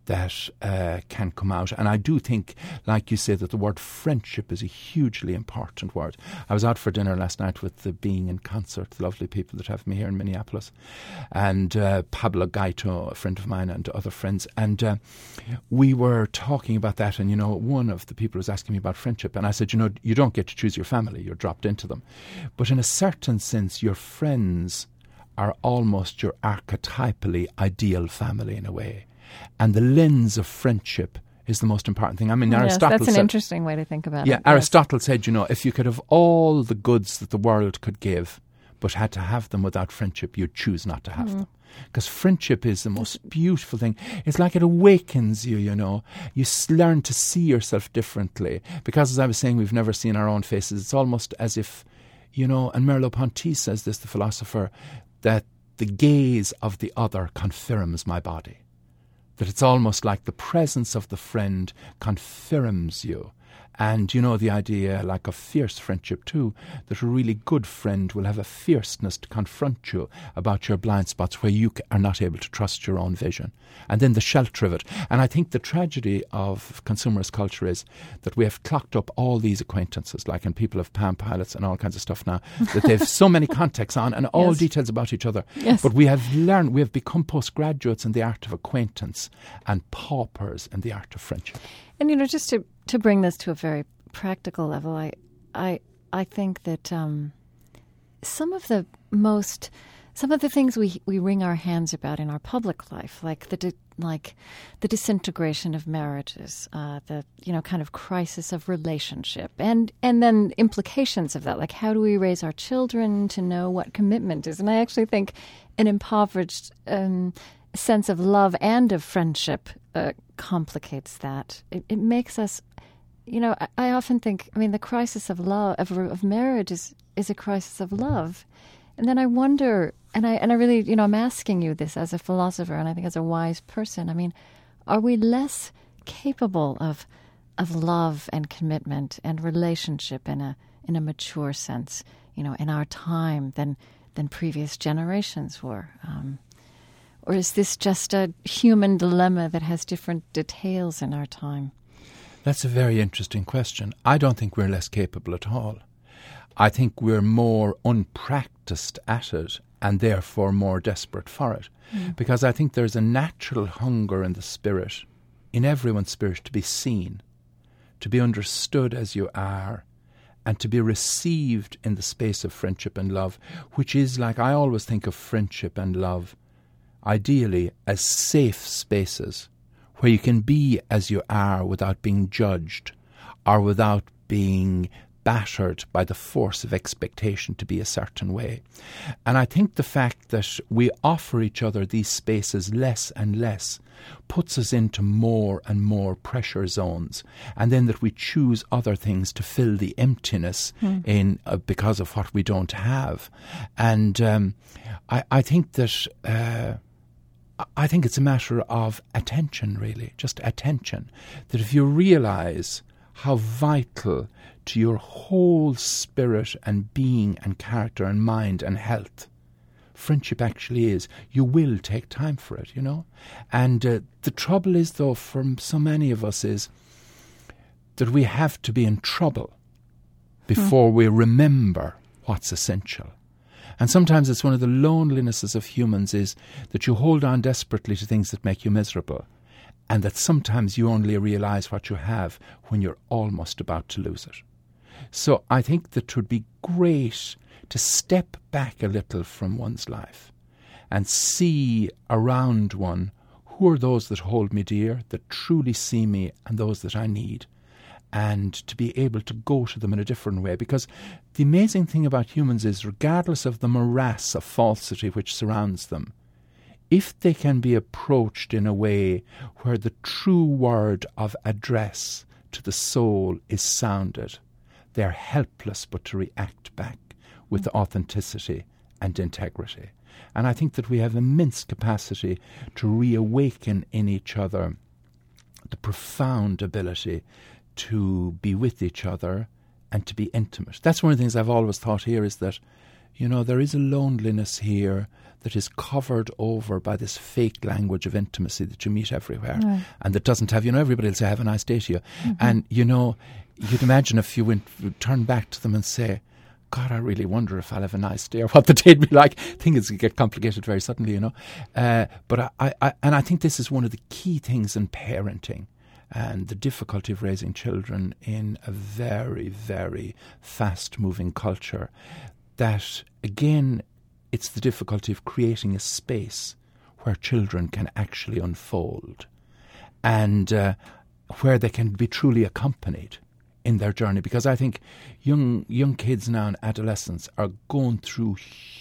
that can come out. And I do think, like you say, that the word friendship is a hugely important word. I was out for dinner last night with the Being in Concert, the lovely people that have me here in Minneapolis, and Pablo Gaito, a friend of mine, and other friends. And we were talking about that, and, one of the people was asking me about friendship, and I said, you don't get to choose your family, you're dropped into them. But in a certain sense, your friends are almost your archetypally ideal family in a way. And the lens of friendship is the most important thing. I mean, Aristotle that's an interesting way to think about it. Yeah, Aristotle said, if you could have all the goods that the world could give, but had to have them without friendship, you'd choose not to have them. Because friendship is the most beautiful thing. It's like it awakens you, You learn to see yourself differently. Because, as I was saying, we've never seen our own faces. It's almost as if, and Merleau-Ponty says this, the philosopher, that the gaze of the other confirms my body. That it's almost like the presence of the friend confirms you. And the idea, like of fierce friendship too, that a really good friend will have a fierceness to confront you about your blind spots where you are not able to trust your own vision. And then the shelter of it. And I think the tragedy of consumerist culture is that we have clocked up all these acquaintances, like, and people have Palm Pilots and all kinds of stuff now, that they've so many contacts on and all details about each other. Yes. But we have become postgraduates in the art of acquaintance and paupers in the art of friendship. And, just to bring this to a very practical level, I think that some of the things we wring our hands about in our public life, like the disintegration of marriages, the kind of crisis of relationship, and then implications of that, like how do we raise our children to know what commitment is? And I actually think an impoverished sense of love and of friendship complicates that. It makes us, I often think, the crisis of love, of marriage is a crisis of love. And then I wonder, and I really, I'm asking you this as a philosopher, and I think as a wise person, are we less capable of love and commitment and relationship in a mature sense, in our time than previous generations were? Or is this just a human dilemma that has different details in our time? That's a very interesting question. I don't think we're less capable at all. I think we're more unpracticed at it and therefore more desperate for it. Because I think there's a natural hunger in the spirit, in everyone's spirit, to be seen, to be understood as you are, and to be received in the space of friendship and love, which is, like, I always think of friendship and love ideally as safe spaces where you can be as you are without being judged or without being battered by the force of expectation to be a certain way. And I think the fact that we offer each other these spaces less and less puts us into more and more pressure zones, and then that we choose other things to fill the emptiness in because of what we don't have. And I think that I think it's a matter of attention, really, just attention. That if you realise how vital to your whole spirit and being and character and mind and health friendship actually is, you will take time for it, And the trouble is, though, for so many of us, is that we have to be in trouble before we remember what's essential. And sometimes it's one of the lonelinesses of humans is that you hold on desperately to things that make you miserable, and that sometimes you only realise what you have when you're almost about to lose it. So I think that it would be great to step back a little from one's life and see around one who are those that hold me dear, that truly see me, and those that I need, and to be able to go to them in a different way. Because the amazing thing about humans is, regardless of the morass of falsity which surrounds them, if they can be approached in a way where the true word of address to the soul is sounded, they're helpless but to react back with authenticity and integrity. And I think that we have immense capacity to reawaken in each other the profound ability to be with each other and to be intimate. That's one of the things I've always thought here, is that, There is a loneliness here that is covered over by this fake language of intimacy that you meet everywhere, and that doesn't have, everybody will say, have a nice day to you. And, you'd imagine if you turn back to them and say, God, I really wonder if I'll have a nice day or what the day'd be like. Things get complicated very suddenly, But I think this is one of the key things in parenting and the difficulty of raising children in a very, very fast-moving culture. That, again, it's the difficulty of creating a space where children can actually unfold and where they can be truly accompanied in their journey. Because I think young kids now and adolescents are going through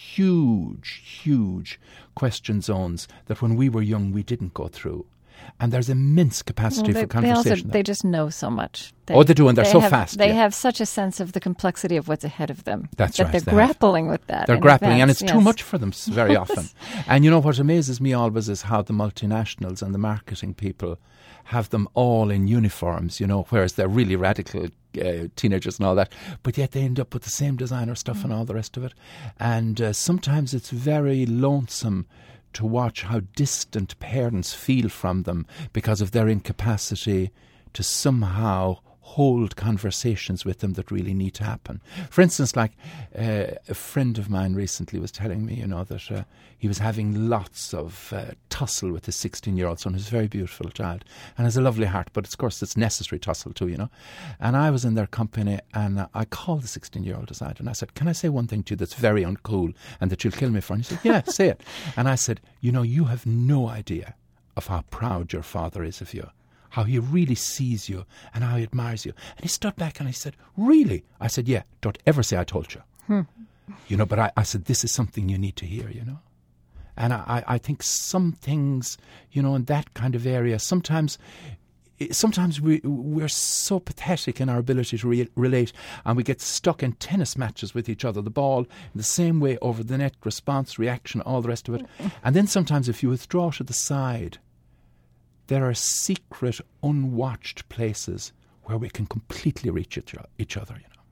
huge question zones that when we were young we didn't go through. And there's immense capacity for conversation. They just know so much. They do, and they're so fast. They have such a sense of the complexity of what's ahead of them. That's right. They're grappling with that. They're grappling, and it's too much for them very often. And what amazes me always is how the multinationals and the marketing people have them all in uniforms, whereas they're really radical teenagers and all that, but yet they end up with the same designer stuff and all the rest of it. And sometimes it's very lonesome to watch how distant parents feel from them because of their incapacity to somehow hold conversations with them that really need to happen. For instance, like a friend of mine recently was telling me, that he was having lots of tussle with his 16-year-old son, who's a very beautiful child and has a lovely heart, but of course it's necessary tussle too, And I was in their company and I called the 16-year-old aside and I said, can I say one thing to you that's very uncool and that you'll kill me for? And he said, yeah, say it. And I said, you have no idea of how proud your father is of you, how he really sees you and how he admires you. And he stood back and he said, really? I said, yeah, don't ever say I told you. But I said, this is something you need to hear, And I think some things, in that kind of area, sometimes we're so pathetic in our ability to relate, and we get stuck in tennis matches with each other, the ball in the same way over the net, response, reaction, all the rest of it. And then sometimes if you withdraw to the side, there are secret, unwatched places where we can completely reach each other,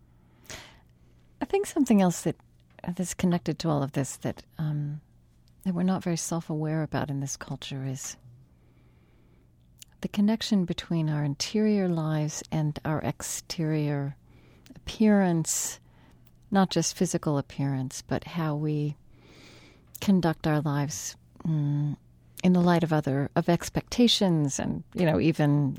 I think something else that's connected to all of this that we're not very self-aware about in this culture is the connection between our interior lives and our exterior appearance, not just physical appearance, but how we conduct our lives in the light of expectations and, even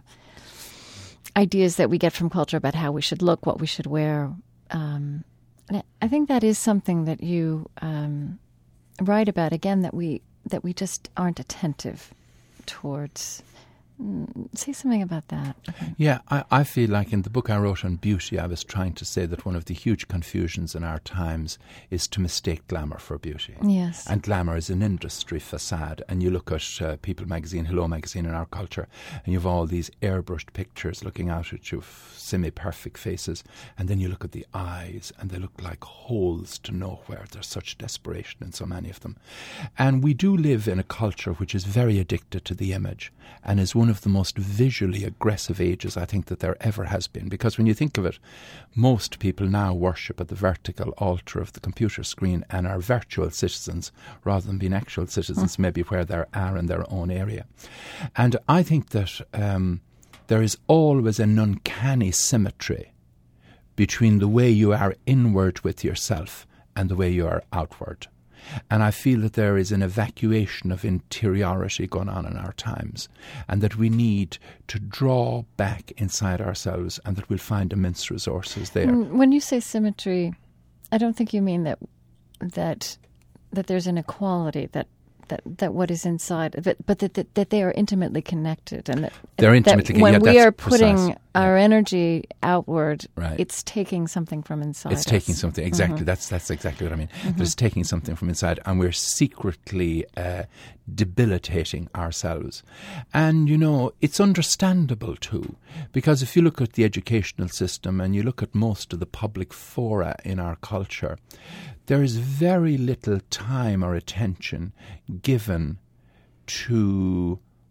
ideas that we get from culture about how we should look, what we should wear. And I think that is something that you write about, again, that we just aren't attentive towards. Say something about that. Okay. Yeah, I feel like in the book I wrote on beauty, I was trying to say that one of the huge confusions in our times is to mistake glamour for beauty. Yes. And glamour is an industry facade. And you look at People magazine, Hello magazine in our culture, and you have all these airbrushed pictures looking out at you of semi-perfect faces. And then you look at the eyes, and they look like holes to nowhere. There's such desperation in so many of them. And we do live in a culture which is very addicted to the image and is one of the most visually aggressive ages I think that there ever has been. Because when you think of it, most people now worship at the vertical altar of the computer screen and are virtual citizens rather than being actual citizens, maybe where they are in their own area. And I think that there is always an uncanny symmetry between the way you are inward with yourself and the way you are outward. And I feel that there is an evacuation of interiority going on in our times, and that we need to draw back inside ourselves, and that we'll find immense resources there. When you say symmetry, I don't think you mean that there's an equality, that what is inside, but that they are intimately connected, and that they're intimately connected. When we are putting precise. Our energy outward, right. It's taking something from inside. It's taking something, exactly. That's exactly what I mean. It's taking something from inside, and we're secretly debilitating ourselves. And, it's understandable too, because if you look at the educational system and you look at most of the public fora in our culture, there is very little time or attention given to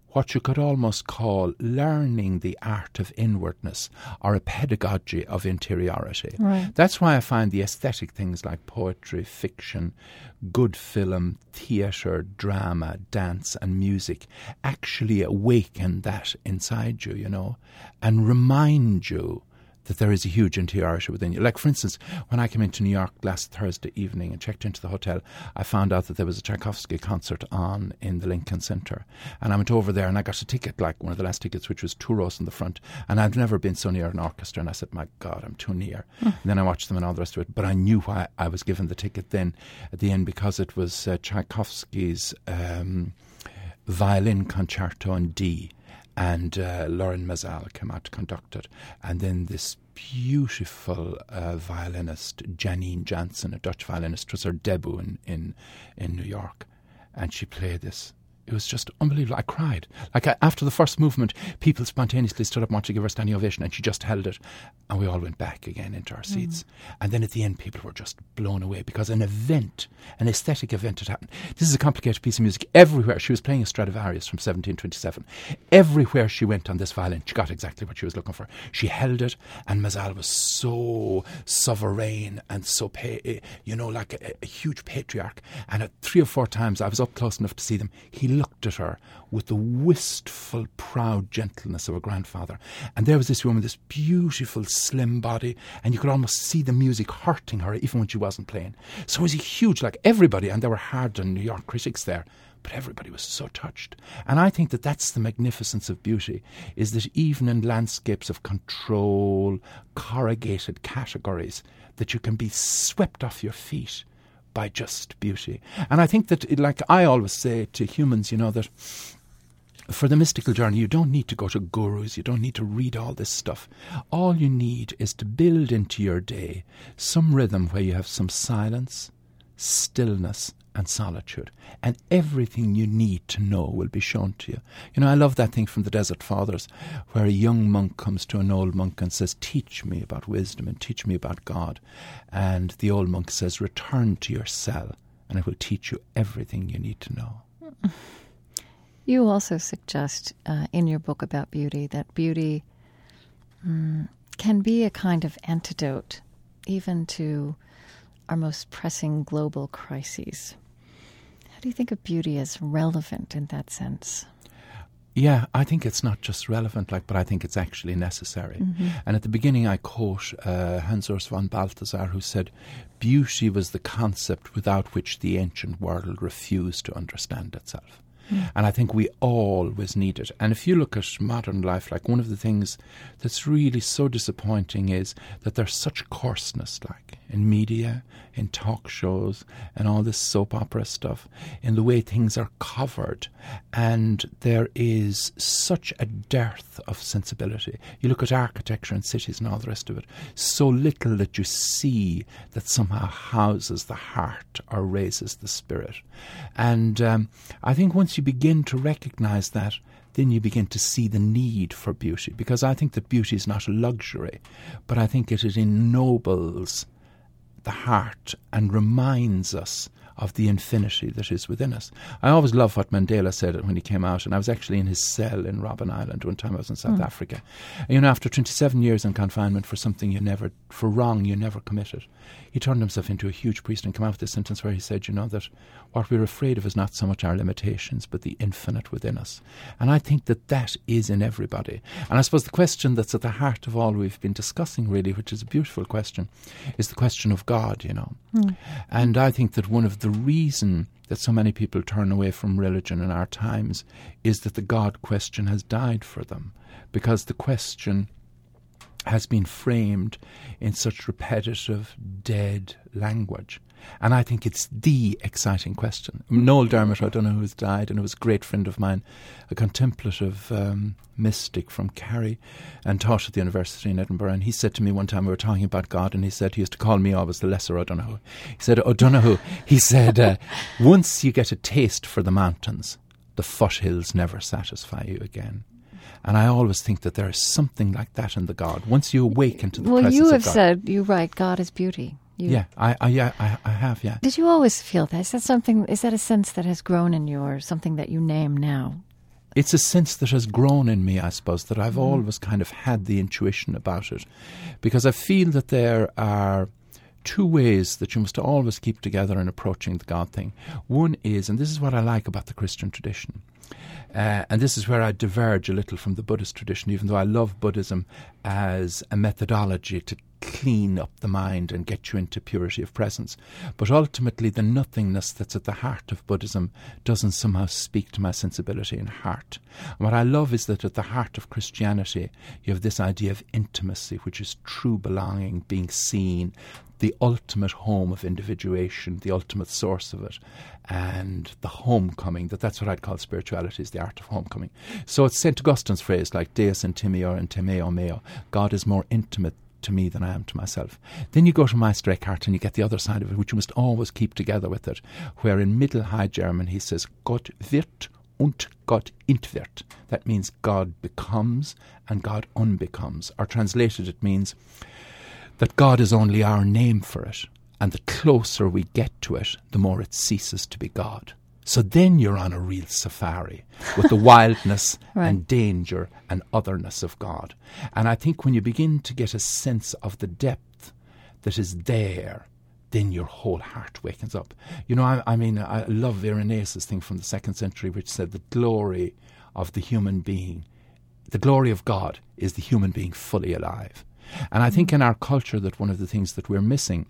what you could almost call learning the art of inwardness or a pedagogy of interiority. Right. That's why I find the aesthetic things like poetry, fiction, good film, theatre, drama, dance and music actually awaken that inside you, you know, and remind you that there is a huge interiority within you. Like, for instance, when I came into New York last Thursday evening and checked into the hotel, I found out that there was a Tchaikovsky concert on in the Lincoln Center. And I went over there and I got a ticket, like one of the last tickets, which was 2 rows in the front. And I've never been so near an orchestra. And I said, my God, I'm too near. And then I watched them and all the rest of it. But I knew why I was given the ticket then at the end, because it was Tchaikovsky's violin concerto in D. And Lorin Maazel came out to conduct it. And then this beautiful violinist, Janine Jansen, a Dutch violinist, it was her debut in New York. And she played this. It was just unbelievable. I cried. Like, after the first movement, people spontaneously stood up and wanted to give her a standing ovation, and she just held it. And we all went back again into our seats. And then at the end, people were just blown away because an event, an aesthetic event had happened. This is a complicated piece of music. Everywhere, she was playing a Stradivarius from 1727. Everywhere she went on this violin, she got exactly what she was looking for. She held it, and Maazel was so sovereign and so, like a huge patriarch. And at 3 or 4 times, I was up close enough to see them. He looked at her with the wistful, proud gentleness of a grandfather. And there was this woman, this beautiful, slim body, and you could almost see the music hurting her even when she wasn't playing. So it was a huge, like everybody, and there were hard-done New York critics there, but everybody was so touched. And I think that that's the magnificence of beauty, is that even in landscapes of control, corrugated categories, that you can be swept off your feet by just beauty. And I think that, like I always say to humans, you know, that for the mystical journey, you don't need to go to gurus, you don't need to read all this stuff. All you need is to build into your day some rhythm where you have some silence, stillness and solitude, and everything you need to know will be shown to you. You know, I love that thing from the Desert Fathers where a young monk comes to an old monk and says, teach me about wisdom and teach me about God. And the old monk says, return to your cell and it will teach you everything you need to know. You also suggest in your book about beauty that beauty can be a kind of antidote even to our most pressing global crises. How do you think of beauty as relevant in that sense? Yeah, I think it's not just relevant, but I think it's actually necessary. Mm-hmm. And at the beginning I quote Hans Urs von Balthasar, who said, beauty was the concept without which the ancient world refused to understand itself. And I think we always need it. And if you look at modern life, like one of the things that's really so disappointing is that there's such coarseness, like in media, in talk shows, and all this soap opera stuff, in the way things are covered. And there is such a dearth of sensibility. You look at architecture and cities and all the rest of it, so little that you see that somehow houses the heart or raises the spirit. And I think once you begin to recognise that, then you begin to see the need for beauty. Because I think that beauty is not a luxury, but I think it ennobles the heart and reminds us of the infinity that is within us. I always love what Mandela said when he came out, and I was actually in his cell in Robben Island one time I was in South Africa. And, you know, after 27 years in confinement for something for wrong you never committed, he turned himself into a huge priest and came out with this sentence where he said, you know, that what we're afraid of is not so much our limitations, but the infinite within us. And I think that that is in everybody. And I suppose the question that's at the heart of all we've been discussing, really, which is a beautiful question, is the question of God, you know. And I think that one of the reason that so many people turn away from religion in our times is that the God question has died for them, because the question has been framed in such repetitive, dead language. And I think it's the exciting question. Noel Dermot, I don't know who's died, and it was a great friend of mine, a contemplative mystic from Kerry, and taught at the university in Edinburgh. And he said to me one time, we were talking about God, and he said he used to call me always the lesser O'Donoghue. He said, O'Donoghue, he said, once you get a taste for the mountains, the foothills never satisfy you again. And I always think that there is something like that in the God. Once you awaken to the presence of God. Well, you have said, you're right, God is beauty. I have, yeah. Did you always feel that? Is that a sense that has grown in you, or something that you name now? It's a sense that has grown in me, I suppose, that I've always kind of had the intuition about it. Because I feel that there are two ways that you must always keep together in approaching the God thing. One is, and this is what I like about the Christian tradition, and this is where I diverge a little from the Buddhist tradition, even though I love Buddhism as a methodology to clean up the mind and get you into purity of presence. But ultimately, the nothingness that's at the heart of Buddhism doesn't somehow speak to my sensibility and heart. And what I love is that at the heart of Christianity, you have this idea of intimacy, which is true belonging, being seen, the ultimate home of individuation, the ultimate source of it, and the homecoming. That's what I'd call spirituality, is the art of homecoming. So it's St. Augustine's phrase, like Deus intimior and temeo meo. God is more intimate to me than I am to myself. Then you go to Meister Eckhart and you get the other side of it, which you must always keep together with it, where in Middle High German he says, Gott wird und Gott entwirrt. That means God becomes and God unbecomes. Or translated, it means that God is only our name for it, and the closer we get to it, the more it ceases to be God. So then you're on a real safari with the wildness and danger and otherness of God. And I think when you begin to get a sense of the depth that is there, then your whole heart wakens up. You know, I love Irenaeus' thing from the 2nd century, which said the glory of the human being, the glory of God is the human being fully alive. And I think in our culture that one of the things that we're missing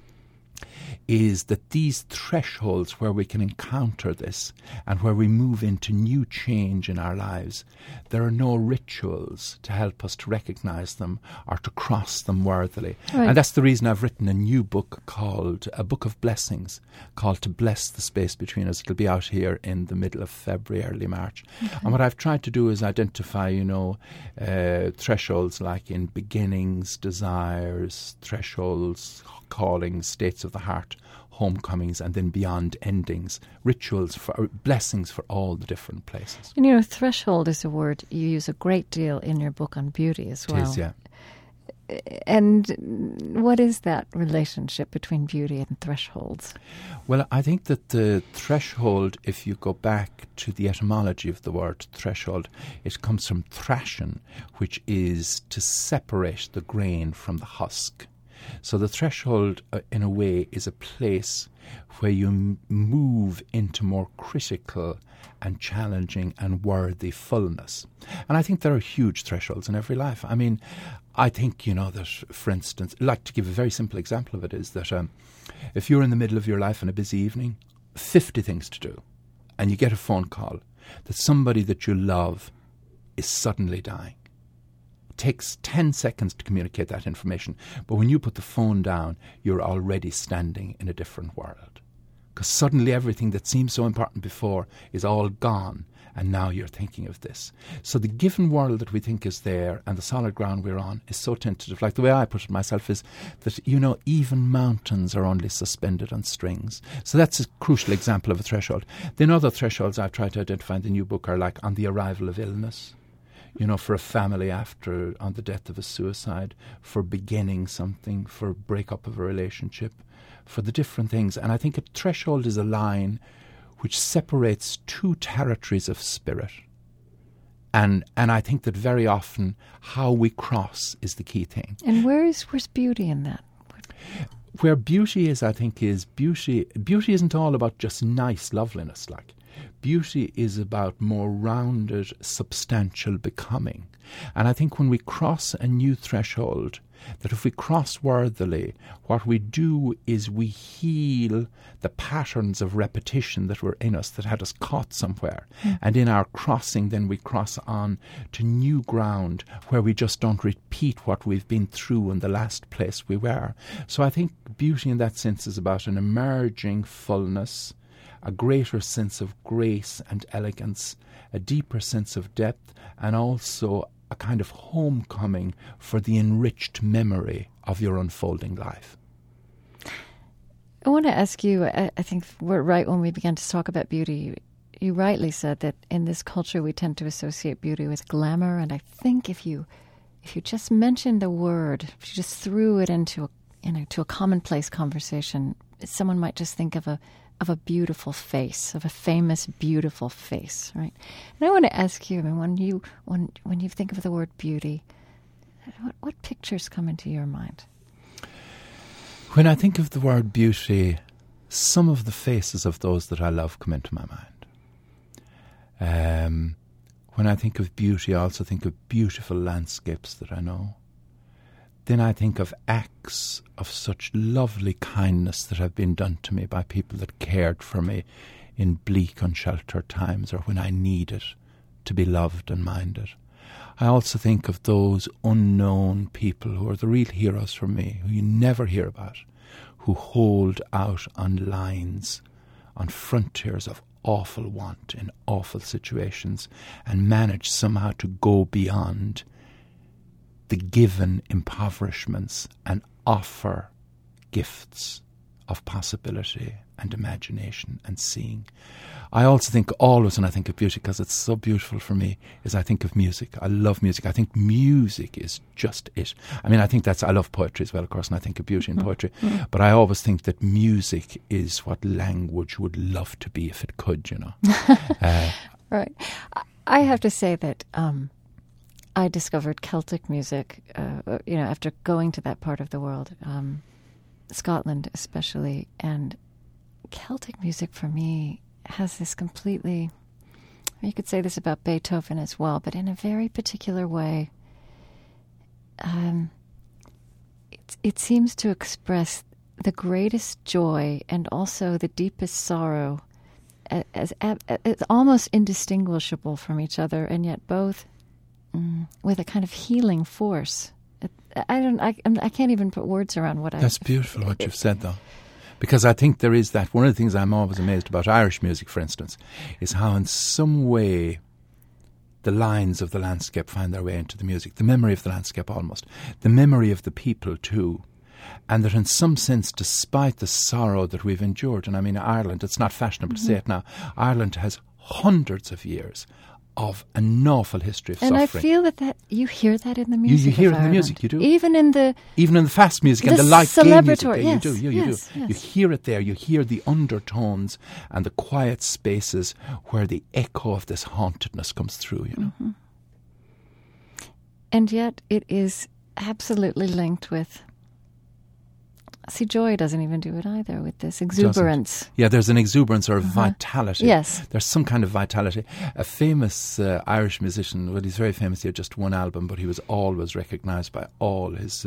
is that these thresholds where we can encounter this and where we move into new change in our lives, there are no rituals to help us to recognise them or to cross them worthily. Right. And that's the reason I've written a new book called A Book of Blessings, called To Bless the Space Between Us. It'll be out here in the middle of February, early March. Okay. And what I've tried to do is identify, thresholds like in beginnings, desires, thresholds, callings, states of the heart, homecomings, and then beyond endings, rituals, for blessings for all the different places. And threshold is a word you use a great deal in your book on beauty as well. It is, yeah. And what is that relationship between beauty and thresholds? Well, I think that the threshold, if you go back to the etymology of the word threshold, it comes from thrashen, which is to separate the grain from the husk. So the threshold, in a way, is a place where you move into more critical and challenging and worthy fullness. And I think there are huge thresholds in every life. I mean, I think, that, for instance, like to give a very simple example of it, is that if you're in the middle of your life on a busy evening, 50 things to do, and you get a phone call that somebody that you love is suddenly dying. Takes 10 seconds to communicate that information, but when you put the phone down, you're already standing in a different world, because suddenly everything that seemed so important before is all gone, and now you're thinking of this. So the given world that we think is there and the solid ground we're on is so tentative. Like the way I put it myself is that, even mountains are only suspended on strings. So that's a crucial example of a threshold. Then other thresholds I've tried to identify in the new book are like on the arrival of illness, for a family on the death of a suicide, for beginning something, for breakup of a relationship, for the different things. And I think a threshold is a line which separates two territories of spirit. And I think that very often how we cross is the key thing. And where's beauty in that? Where beauty is, I think, is beauty isn't all about just nice loveliness, like. Beauty is about more rounded, substantial becoming. And I think when we cross a new threshold, that if we cross worthily, what we do is we heal the patterns of repetition that were in us, that had us caught somewhere. And in our crossing, then we cross on to new ground where we just don't repeat what we've been through in the last place we were. So I think beauty in that sense is about an emerging fullness, a greater sense of grace and elegance, a deeper sense of depth, and also a kind of homecoming for the enriched memory of your unfolding life. I want to ask you, I think we're right when we began to talk about beauty. You rightly said that in this culture we tend to associate beauty with glamour, and I think if you just mentioned the word, if you just threw it into to a commonplace conversation, someone might just think of a of a beautiful face, of a famous, beautiful face, right? And I want to ask you, I mean, when you think of the word beauty, what pictures come into your mind? When I think of the word beauty, some of the faces of those that I love come into my mind. When I think of beauty, I also think of beautiful landscapes that I know. Then I think of acts of such lovely kindness that have been done to me by people that cared for me in bleak, unsheltered times, or when I needed to be loved and minded. I also think of those unknown people who are the real heroes for me, who you never hear about, who hold out on lines, on frontiers of awful want in awful situations, and manage somehow to go beyond the given impoverishments and offer gifts of possibility and imagination and seeing. I also think always, when I think of beauty, because it's so beautiful for me, is I think of music. I love music. I think music is just it. I mean, I love poetry as well, of course, and I think of beauty in poetry. But I always think that music is what language would love to be if it could, you know. Right. I have to say that I discovered Celtic music, after going to that part of the world, Scotland especially, and Celtic music for me has this completely, you could say this about Beethoven as well, but in a very particular way. It seems to express the greatest joy and also the deepest sorrow as almost indistinguishable from each other, and yet both with a kind of healing force. I can't even put words around what That's beautiful what you've said, though. Because I think there is that. One of the things I'm always amazed about Irish music, for instance, is how in some way the lines of the landscape find their way into the music. The memory of the landscape almost. The memory of the people too. And that in some sense, despite the sorrow that we've endured, and I mean Ireland, it's not fashionable to say it now, Ireland has hundreds of years of an awful history of suffering. And I feel that you hear that in the music. You hear it in Ireland. the music, you do. Even in the fast music and the light game music. Yes, you do. Yes. You hear it there. You hear the undertones and the quiet spaces where the echo of this hauntedness comes through, you know. Mm-hmm. And yet it is absolutely linked with... See, joy doesn't even do it either, with this exuberance. Yeah, there's an exuberance or a vitality. Yes. There's some kind of vitality. A famous Irish musician, well, he's very famous, he had just one album, but he was always recognised by all his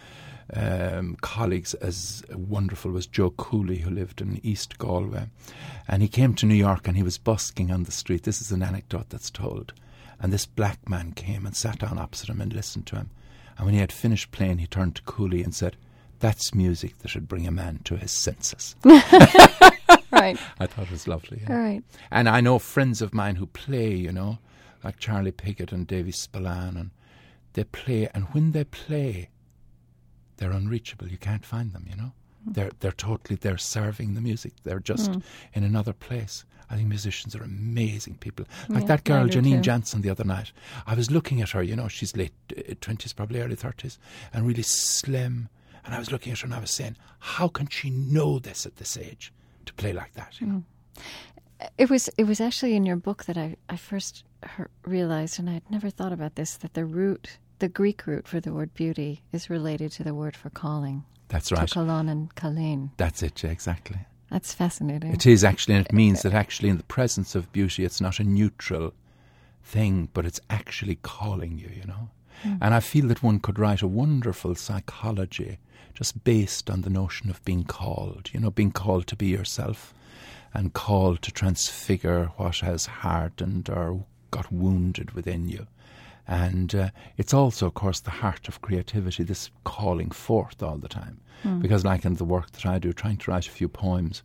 colleagues as wonderful, was Joe Cooley, who lived in East Galway. And he came to New York and he was busking on the street. This is an anecdote that's told. And this black man came and sat down opposite him and listened to him. And when he had finished playing, he turned to Cooley and said, "That's music that should bring a man to his senses." Right. I thought it was lovely. Yeah. Right. And I know friends of mine who play, you know, like Charlie Piggott and Davy Spillane, and they play, and when they play, they're unreachable. You can't find them, you know. They're serving the music. They're just in another place. I think musicians are amazing people. Like that girl, Janine Jansen, the other night. I was looking at her, you know, she's late 20s, probably early 30s, and really slim. And I was looking at her and I was saying, how can she know this at this age to play like that? You know? It was actually in your book that I first realized, and I had never thought about this, that the Greek root for the word beauty is related to the word for calling. That's right. To kalon and kalin. That's it, yeah, exactly. That's fascinating. It is actually, and it means that actually in the presence of beauty, it's not a neutral thing, but it's actually calling you, you know. And I feel that one could write a wonderful psychology just based on the notion of being called, you know, being called to be yourself and called to transfigure what has hardened or got wounded within you. And it's also, of course, the heart of creativity, this calling forth all the time. Because like in the work that I do, trying to write a few poems,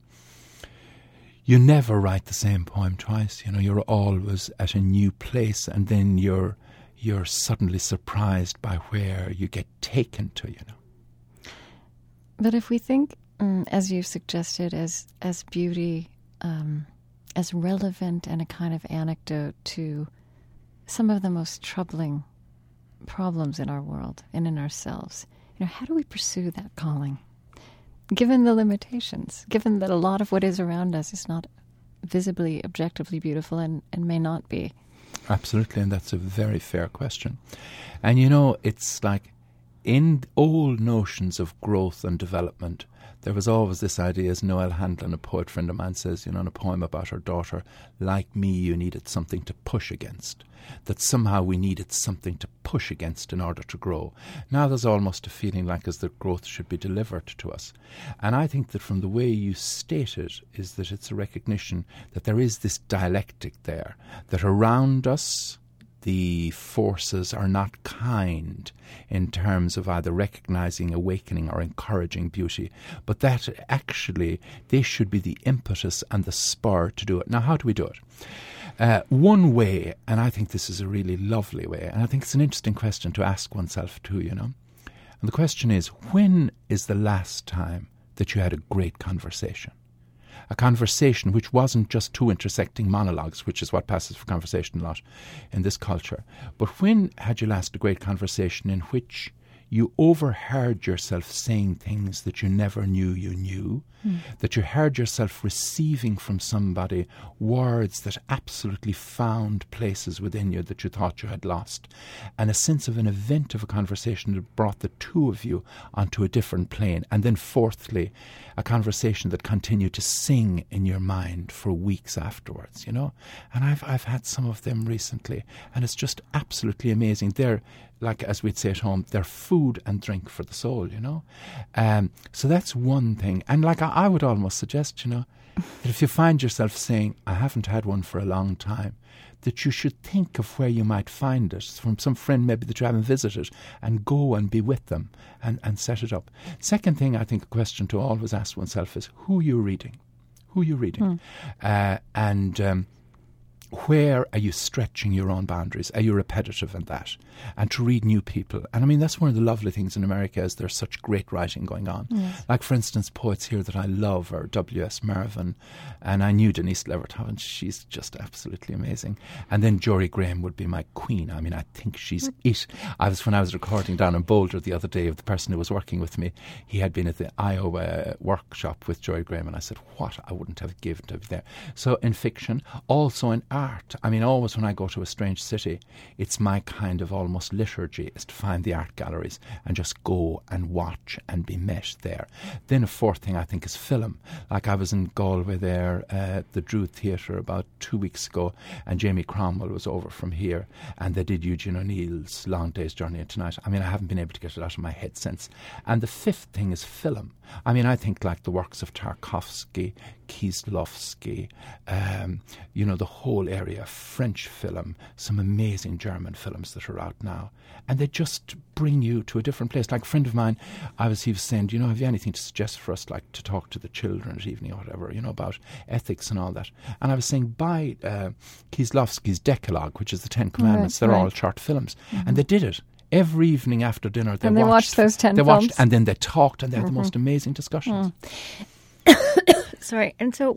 you never write the same poem twice. You know, you're always at a new place, and then you're suddenly surprised by where you get taken to, you know. But if we think, as you suggested, as beauty, as relevant and a kind of anecdote to some of the most troubling problems in our world and in ourselves, you know, how do we pursue that calling? given the limitations, given that a lot of what is around us is not visibly, objectively beautiful and may not be? Absolutely, and that's a very fair question. And you know, it's like in old notions of growth and development, there was always this idea, as Noel Hanlon, a poet friend of mine, says, in a poem about her daughter, like me, you needed something to push against. That somehow we needed something to push against in order to grow. Now there's almost a feeling like as that growth should be delivered to us. And I think that from the way you state it, is that it's a recognition that there is this dialectic there, that around us, the forces are not kind in terms of either recognizing, awakening or encouraging beauty, but that actually they should be the impetus and the spur to do it. Now, how do we do it? One way, and I think this is a really lovely way, and I think it's an interesting question to ask oneself too, And the question is, when is the last time that you had a great conversation? A conversation which wasn't just two intersecting monologues, which is what passes for conversation a lot in this culture. But when had you last a great conversation in which you overheard yourself saying things that you never knew you knew, that you heard yourself receiving from somebody words that absolutely found places within you that you thought you had lost, and a sense of an event of a conversation that brought the two of you onto a different plane. And then fourthly, a conversation that continued to sing in your mind for weeks afterwards, And I've had some of them recently, and it's just absolutely amazing. They're, like as we'd say at home, they're food and drink for the soul, So that's one thing. And like I would almost suggest, that if you find yourself saying, I haven't had one for a long time, that you should think of where you might find it, from some friend maybe that you haven't visited, and go and be with them and set it up. Second thing, I think a question to always ask oneself is, who are you reading? Who are you reading? Where are you stretching your own boundaries? Are you repetitive in that? And to read new people. And I mean, that's one of the lovely things in America, is there's such great writing going on. Yes. Like, for instance, poets here that I love are W.S. Mervyn, and I knew Denise Levertov, and she's just absolutely amazing. And then Jory Graham would be my queen. I mean, I think she's it. When I was recording down in Boulder the other day of the person who was working with me, he had been at the Iowa workshop with Jory Graham, and I said, what I wouldn't have given to be there. So in fiction, also in art. I mean, always when I go to a strange city, it's my kind of almost liturgy is to find the art galleries and just go and watch and be met there. Then a fourth thing I think is film. Like, I was in Galway there at the Drew Theatre about 2 weeks ago, and Jamie Cromwell was over from here, and they did Eugene O'Neill's Long Day's Journey into Night. I mean, I haven't been able to get it out of my head since. And the fifth thing is film. I mean, I think like the works of Tarkovsky, Kieslowski, the whole area, French film, some amazing German films that are out now. And they just bring you to a different place. Like a friend of mine, he was saying, have you anything to suggest for us, like to talk to the children at evening or whatever, about ethics and all that? And I was saying, buy Kieslowski's Decalogue, which is the 10 Commandments. They're all short films. Mm-hmm. And they did it. Every evening after dinner, they watched those 10 films. And then they talked, and they had the most amazing discussions. Sorry. And so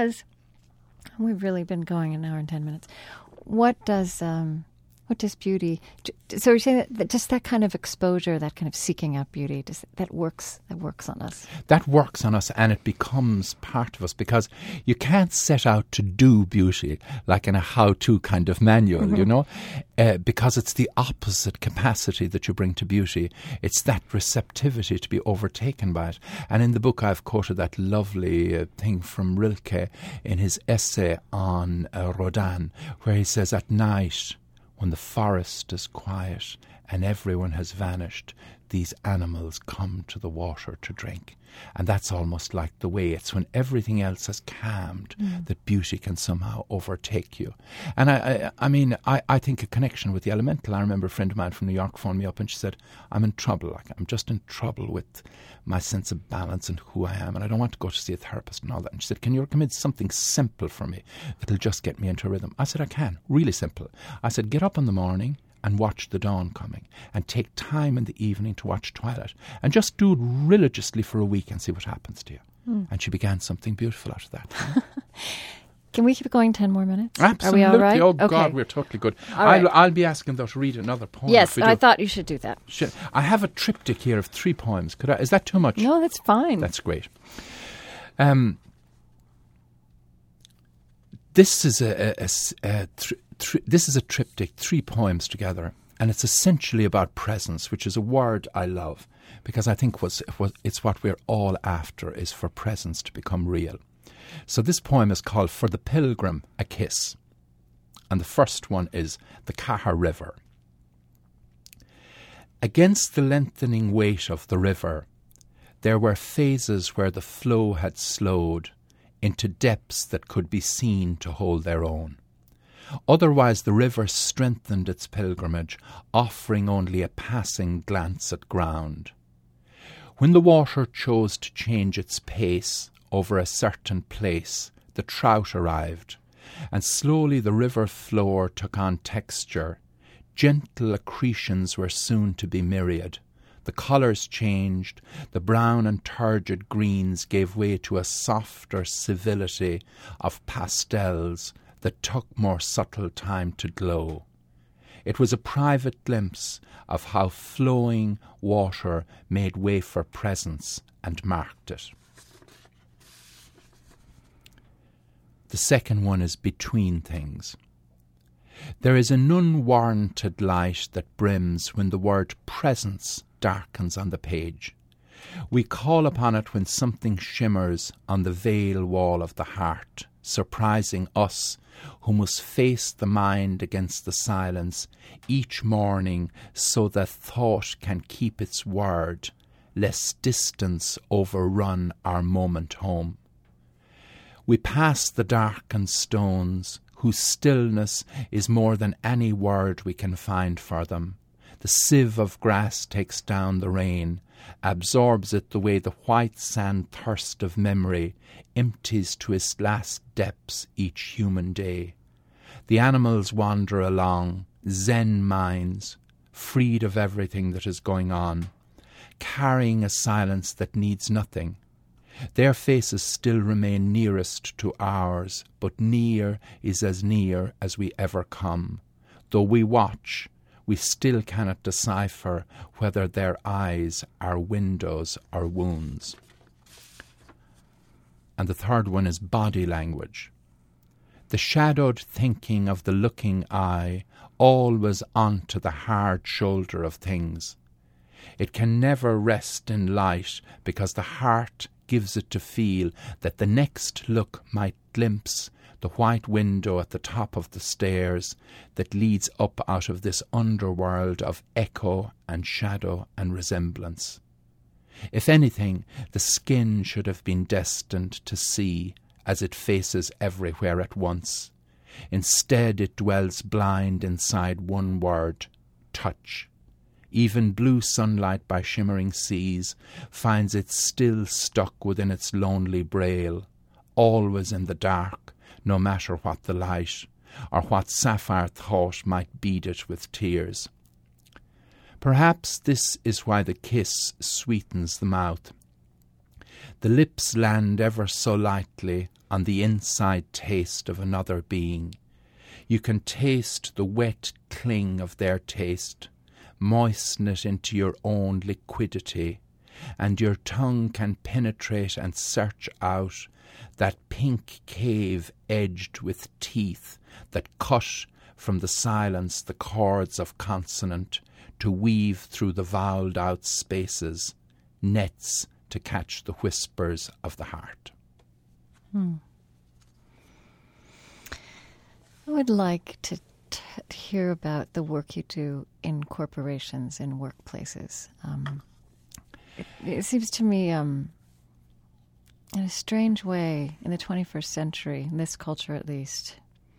we've really been going an hour and 10 minutes. What does beauty, so you're saying that just that kind of exposure, that kind of seeking out beauty, that works on us? That works on us, and it becomes part of us, because you can't set out to do beauty like in a how-to kind of manual, because it's the opposite capacity that you bring to beauty. It's that receptivity to be overtaken by it. And in the book I've quoted that lovely thing from Rilke in his essay on Rodin, where he says, at night, when the forest is quiet and everyone has vanished, these animals come to the water to drink. And that's almost like the way it's when everything else has calmed that beauty can somehow overtake you. And I think a connection with the elemental. I remember a friend of mine from New York phoned me up and she said, I'm in trouble. I'm just in trouble with my sense of balance and who I am, and I don't want to go to see a therapist and all that. And she said, can you recommend something simple for me that'll just get me into a rhythm? I said, I can. Really simple. I said, get up in the morning and watch the dawn coming, and take time in the evening to watch twilight, and just do it religiously for a week and see what happens to you. And she began something beautiful out of that. Can we keep going 10 more minutes? Absolutely. Are we all right? Oh, okay. God, we're totally good. Right. I'll be asking them to read another poem. Yes, I thought you should do that. I have a triptych here of 3 poems. Is that too much? No, that's fine. That's great. This is a triptych, 3 poems together, and it's essentially about presence, which is a word I love, because I think it's what we're all after, is for presence to become real. So this poem is called For the Pilgrim, a Kiss, and the first one is the Caher River. Against the lengthening weight of the river, there were phases where the flow had slowed into depths that could be seen to hold their own. Otherwise the river strengthened its pilgrimage, offering only a passing glance at ground. When the water chose to change its pace over a certain place, the trout arrived, and slowly the river floor took on texture. Gentle accretions were soon to be myriad. The colours changed, the brown and turgid greens gave way to a softer civility of pastels that took more subtle time to glow. It was a private glimpse of how flowing water made way for presence and marked it. The second one is Between Things. There is an unwarranted light that brims when the word presence darkens on the page. We call upon it when something shimmers on the veil wall of the heart, surprising us who must face the mind against the silence each morning so that thought can keep its word, lest distance overrun our moment home. We pass the darkened stones, whose stillness is more than any word we can find for them. The sieve of grass takes down the rain, absorbs it the way the white sand thirst of memory empties to its last depths each human day. The animals wander along, Zen minds, freed of everything that is going on, carrying a silence that needs nothing. Their faces still remain nearest to ours, but near is as near as we ever come. Though we watch, we still cannot decipher whether their eyes are windows or wounds. And the third one is Body Language. The shadowed thinking of the looking eye always onto the hard shoulder of things. It can never rest in light because the heart gives it to feel that the next look might glimpse the white window at the top of the stairs that leads up out of this underworld of echo and shadow and resemblance. If anything, the skin should have been destined to see as it faces everywhere at once. Instead, it dwells blind inside one word, touch. Even blue sunlight by shimmering seas finds it still stuck within its lonely braille, always in the dark, no matter what the light, or what sapphire thought might bead it with tears. Perhaps this is why the kiss sweetens the mouth. The lips land ever so lightly on the inside taste of another being. You can taste the wet cling of their taste, moisten it into your own liquidity, and your tongue can penetrate and search out that pink cave edged with teeth that cut from the silence the chords of consonant to weave through the vowelled out spaces, nets to catch the whispers of the heart. I would like to hear about the work you do in corporations, in workplaces. It seems to me, in a strange way, in the 21st century, in this culture at least,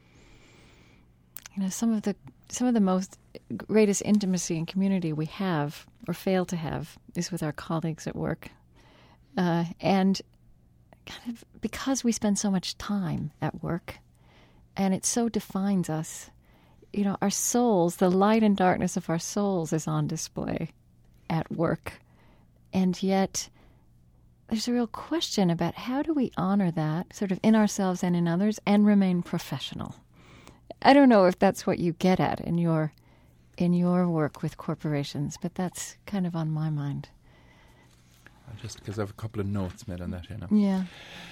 some of the most greatest intimacy and community we have or fail to have is with our colleagues at work, and kind of because we spend so much time at work, and it so defines us. Our souls, the light and darkness of our souls is on display at work. And yet there's a real question about how do we honor that sort of in ourselves and in others and remain professional. I don't know if that's what you get at in your work with corporations, but that's kind of on my mind. Just because I have a couple of notes made on that, Yeah.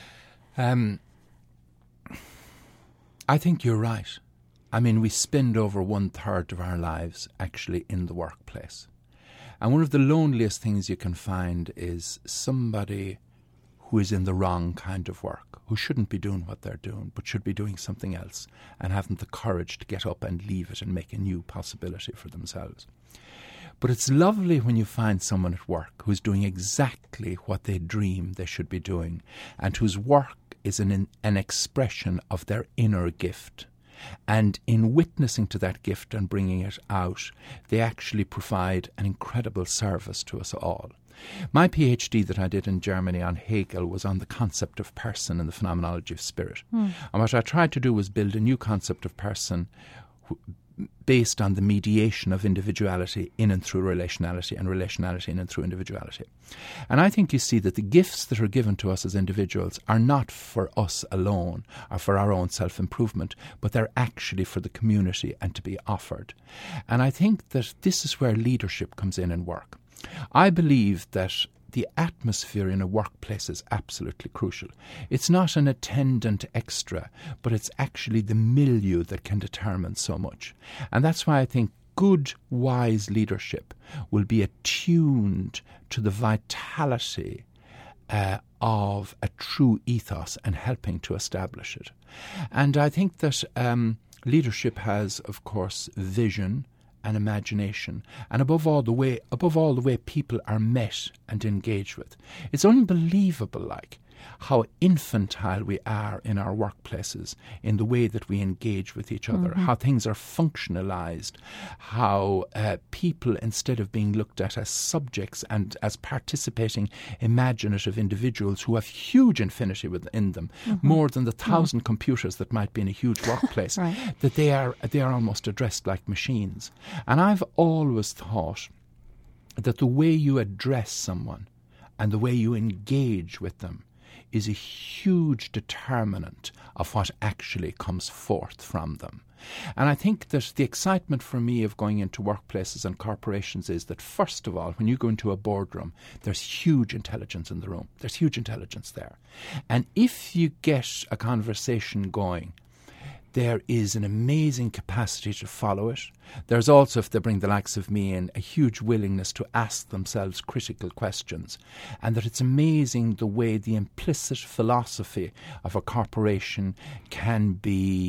I think you're right. I mean, we spend over 1/3 of our lives actually in the workplace. And one of the loneliest things you can find is somebody who is in the wrong kind of work, who shouldn't be doing what they're doing, but should be doing something else and haven't the courage to get up and leave it and make a new possibility for themselves. But it's lovely when you find someone at work who's doing exactly what they dream they should be doing and whose work is an expression of their inner gift. And in witnessing to that gift and bringing it out, they actually provide an incredible service to us all. My PhD that I did in Germany on Hegel was on the concept of person and the phenomenology of spirit. And what I tried to do was build a new concept of person based on the mediation of individuality in and through relationality and relationality in and through individuality. And I think you see that the gifts that are given to us as individuals are not for us alone or for our own self-improvement, but they're actually for the community and to be offered. And I think that this is where leadership comes in work. I believe that the atmosphere in a workplace is absolutely crucial. It's not an attendant extra, but it's actually the milieu that can determine so much. And that's why I think good, wise leadership will be attuned to the vitality of a true ethos and helping to establish it. And I think that leadership has, of course, vision and imagination, and above all the way people are met and engaged with. It's unbelievable, how infantile we are in our workplaces in the way that we engage with each other, how things are functionalized, how people, instead of being looked at as subjects and as participating imaginative individuals who have huge infinity within them, more than the 1,000 computers that might be in a huge workplace, that they are almost addressed like machines. And I've always thought that the way you address someone and the way you engage with them is a huge determinant of what actually comes forth from them. And I think that the excitement for me of going into workplaces and corporations is that, first of all, when you go into a boardroom, there's huge intelligence in the room. There's huge intelligence there. And if you get a conversation going, there is an amazing capacity to follow it. There's also, if they bring the likes of me in, a huge willingness to ask themselves critical questions. And that it's amazing the way the implicit philosophy of a corporation can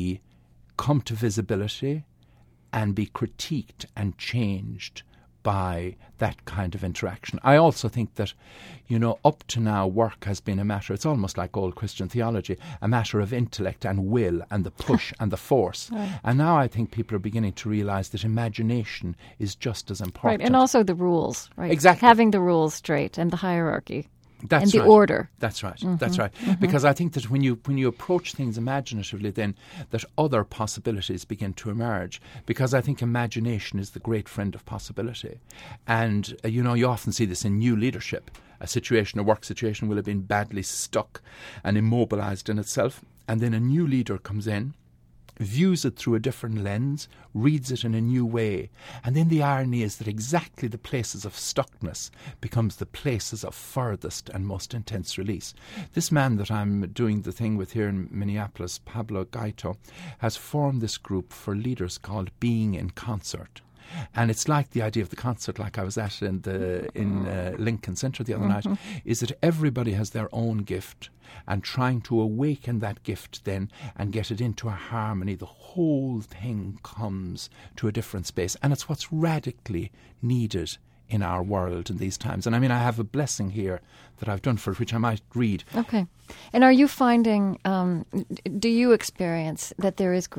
come to visibility and be critiqued and changed by that kind of interaction. I also think that, up to now, work has been a matter, it's almost like old Christian theology, a matter of intellect and will and the push and the force. Right. And now I think people are beginning to realise that imagination is just as important. Right, and also the rules, right? Exactly. Having the rules straight and the hierarchy. That's and the right. order. That's right. That's right. Because I think that when you approach things imaginatively, then that other possibilities begin to emerge. Because I think imagination is the great friend of possibility. And, you often see this in new leadership. A work situation will have been badly stuck and immobilised in itself. And then a new leader comes in, views it through a different lens, reads it in a new way. And then the irony is that exactly the places of stuckness becomes the places of furthest and most intense release. This man that I'm doing the thing with here in Minneapolis, Pablo Gaito, has formed this group for leaders called Being in Concert. And it's like the idea of the concert, like I was at in Lincoln Center the other night, is that everybody has their own gift, and trying to awaken that gift then and get it into a harmony, the whole thing comes to a different space. And it's what's radically needed in our world in these times. And I mean, I have a blessing here that I've done for it, which I might read. Okay. And are you finding, do you experience that there is great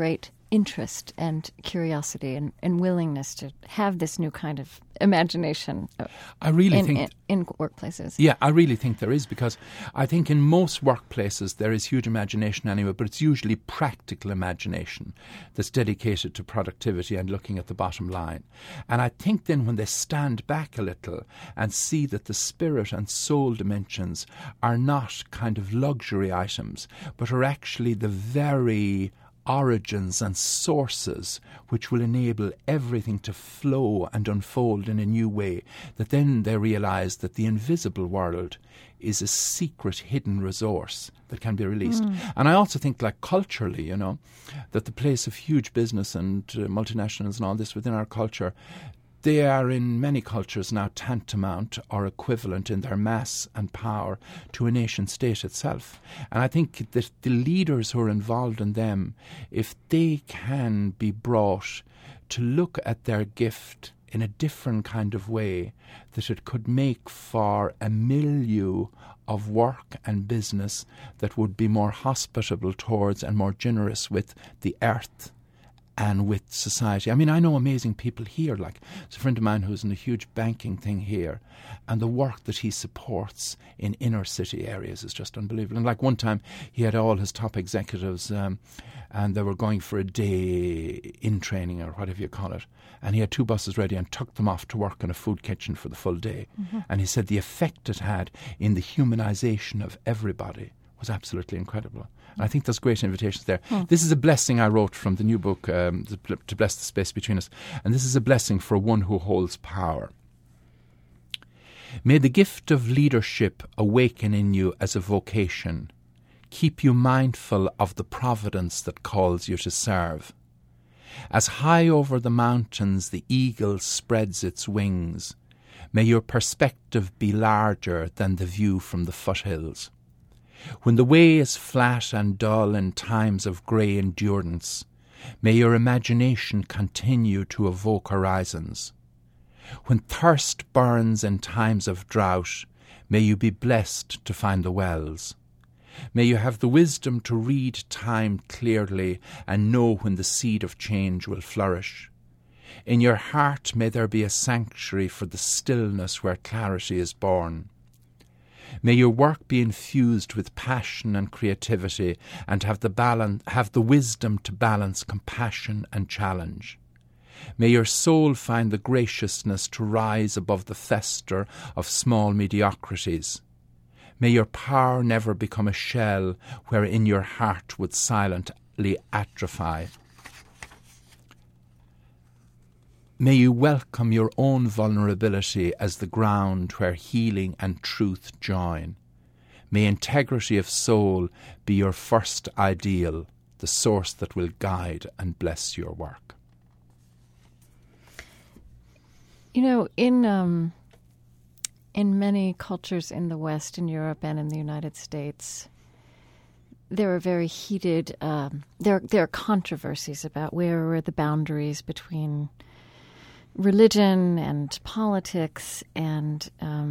interest and curiosity and willingness to have this new kind of imagination I really think in workplaces. Yeah, I really think there is, because I think in most workplaces there is huge imagination anyway, but it's usually practical imagination that's dedicated to productivity and looking at the bottom line. And I think then when they stand back a little and see that the spirit and soul dimensions are not kind of luxury items, but are actually the very origins and sources which will enable everything to flow and unfold in a new way, that then they realise that the invisible world is a secret hidden resource that can be released. And I also think, like culturally, you know, that the place of huge business and multinationals and all this within our culture, they are in many cultures now tantamount or equivalent in their mass and power to a nation state itself. And I think that the leaders who are involved in them, if they can be brought to look at their gift in a different kind of way, that it could make for a milieu of work and business that would be more hospitable towards and more generous with the earth and with society. I mean, I know amazing people here, like there's a friend of mine who's in a huge banking thing here, and the work that he supports in inner city areas is just unbelievable. And like one time he had all his top executives and they were going for a day in training or whatever you call it, and he had 2 buses ready and took them off to work in a food kitchen for the full day. And he said the effect it had in the humanisation of everybody was absolutely incredible. And I think there's great invitations there. This is a blessing I wrote from the new book, To Bless the Space Between Us. And this is a blessing for one who holds power. May the gift of leadership awaken in you as a vocation. Keep you mindful of the providence that calls you to serve. As high over the mountains the eagle spreads its wings, may your perspective be larger than the view from the foothills. When the way is flat and dull in times of grey endurance, may your imagination continue to evoke horizons. When thirst burns in times of drought, may you be blessed to find the wells. May you have the wisdom to read time clearly and know when the seed of change will flourish. In your heart may there be a sanctuary for the stillness where clarity is born. May your work be infused with passion and creativity and have the wisdom to balance compassion and challenge. May your soul find the graciousness to rise above the fester of small mediocrities. May your power never become a shell wherein your heart would silently atrophy. May you welcome your own vulnerability as the ground where healing and truth join. May integrity of soul be your first ideal, the source that will guide and bless your work. You know, in many cultures in the West, in Europe and in the United States, there are very heated, there are controversies about where are the boundaries between religion and politics, and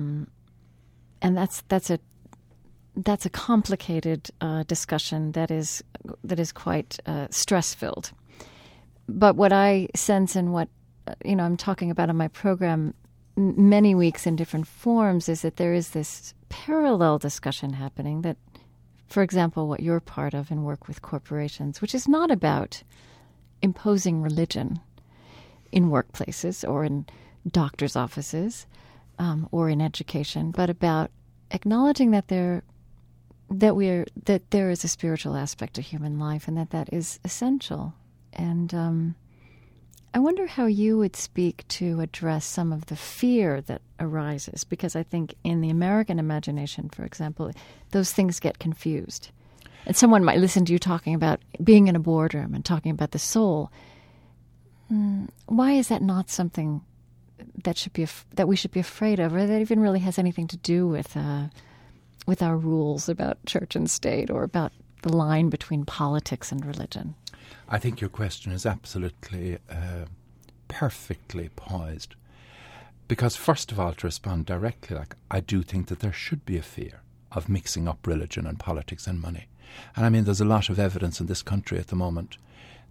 that's a complicated discussion that is quite stress-filled. But what I sense and what I'm talking about in my program many weeks in different forms is that there is this parallel discussion happening that, for example, what you're part of in work with corporations, which is not about imposing religion in workplaces or in doctors' offices or in education, but about acknowledging that there is a spiritual aspect to human life and that is essential. And I wonder how you would speak to address some of the fear that arises, because I think in the American imagination, for example, those things get confused. And someone might listen to you talking about being in a boardroom and talking about the soul. Why is that not something that we should be afraid of, or that even really has anything to do with our rules about church and state, or about the line between politics and religion? I think your question is absolutely perfectly poised. Because first of all, to respond directly, I do think that there should be a fear of mixing up religion and politics and money. And I mean, there's a lot of evidence in this country at the moment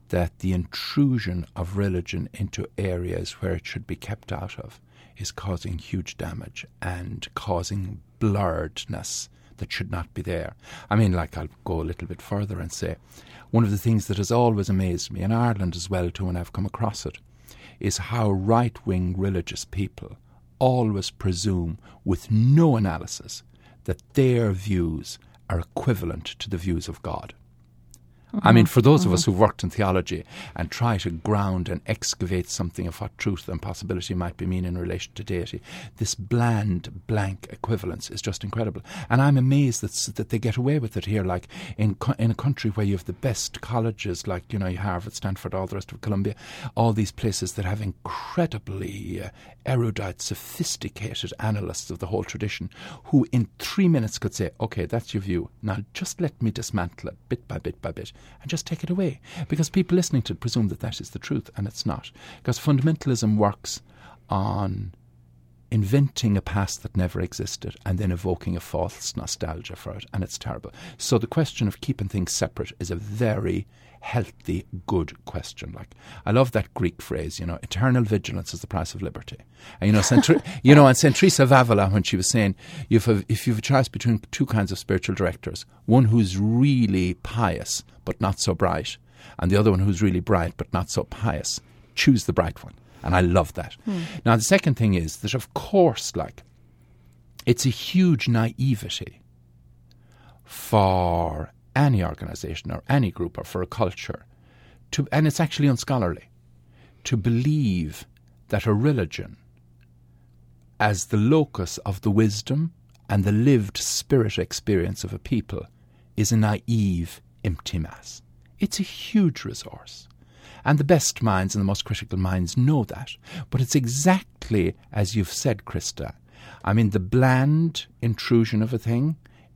that the intrusion of religion into areas where it should be kept out of is causing huge damage and causing blurredness that should not be there. I mean, like, I'll go a little bit further and say, one of the things that has always amazed me, in Ireland as well too, when I've come across it, is how right-wing religious people always presume, with no analysis, that their views are equivalent to the views of God. I mean, for those of us who've worked in theology and try to ground and excavate something of what truth and possibility might be mean in relation to deity, this bland, blank equivalence is just incredible. And I'm amazed that they get away with it here, like in a country where you have the best colleges, like, you know, Harvard, Stanford, all the rest of Columbia, all these places that have incredibly erudite, sophisticated analysts of the whole tradition, who in 3 minutes could say, okay, that's your view, now just let me dismantle it bit by bit by bit, and just take it away. Because people listening to it presume that that is the truth, and it's not. Because fundamentalism works on inventing a past that never existed and then evoking a false nostalgia for it, and it's terrible. So the question of keeping things separate is a very healthy, good question. Like, I love that Greek phrase, you know, eternal vigilance is the price of liberty. And and Saint Teresa of Avila, when she was saying, if you have a choice between two kinds of spiritual directors, one who's really pious but not so bright, and the other one who's really bright but not so pious, choose the bright one. And I love that. Now, the second thing is that, of course, like, it's a huge naivety for any organisation or any group or for a culture, and it's actually unscholarly, to believe that a religion, as the locus of the wisdom and the lived spirit experience of a people, is a naive, empty mass. It's a huge resource. And the best minds and the most critical minds know that. But it's exactly as you've said, Krista. I mean, the bland intrusion of a thing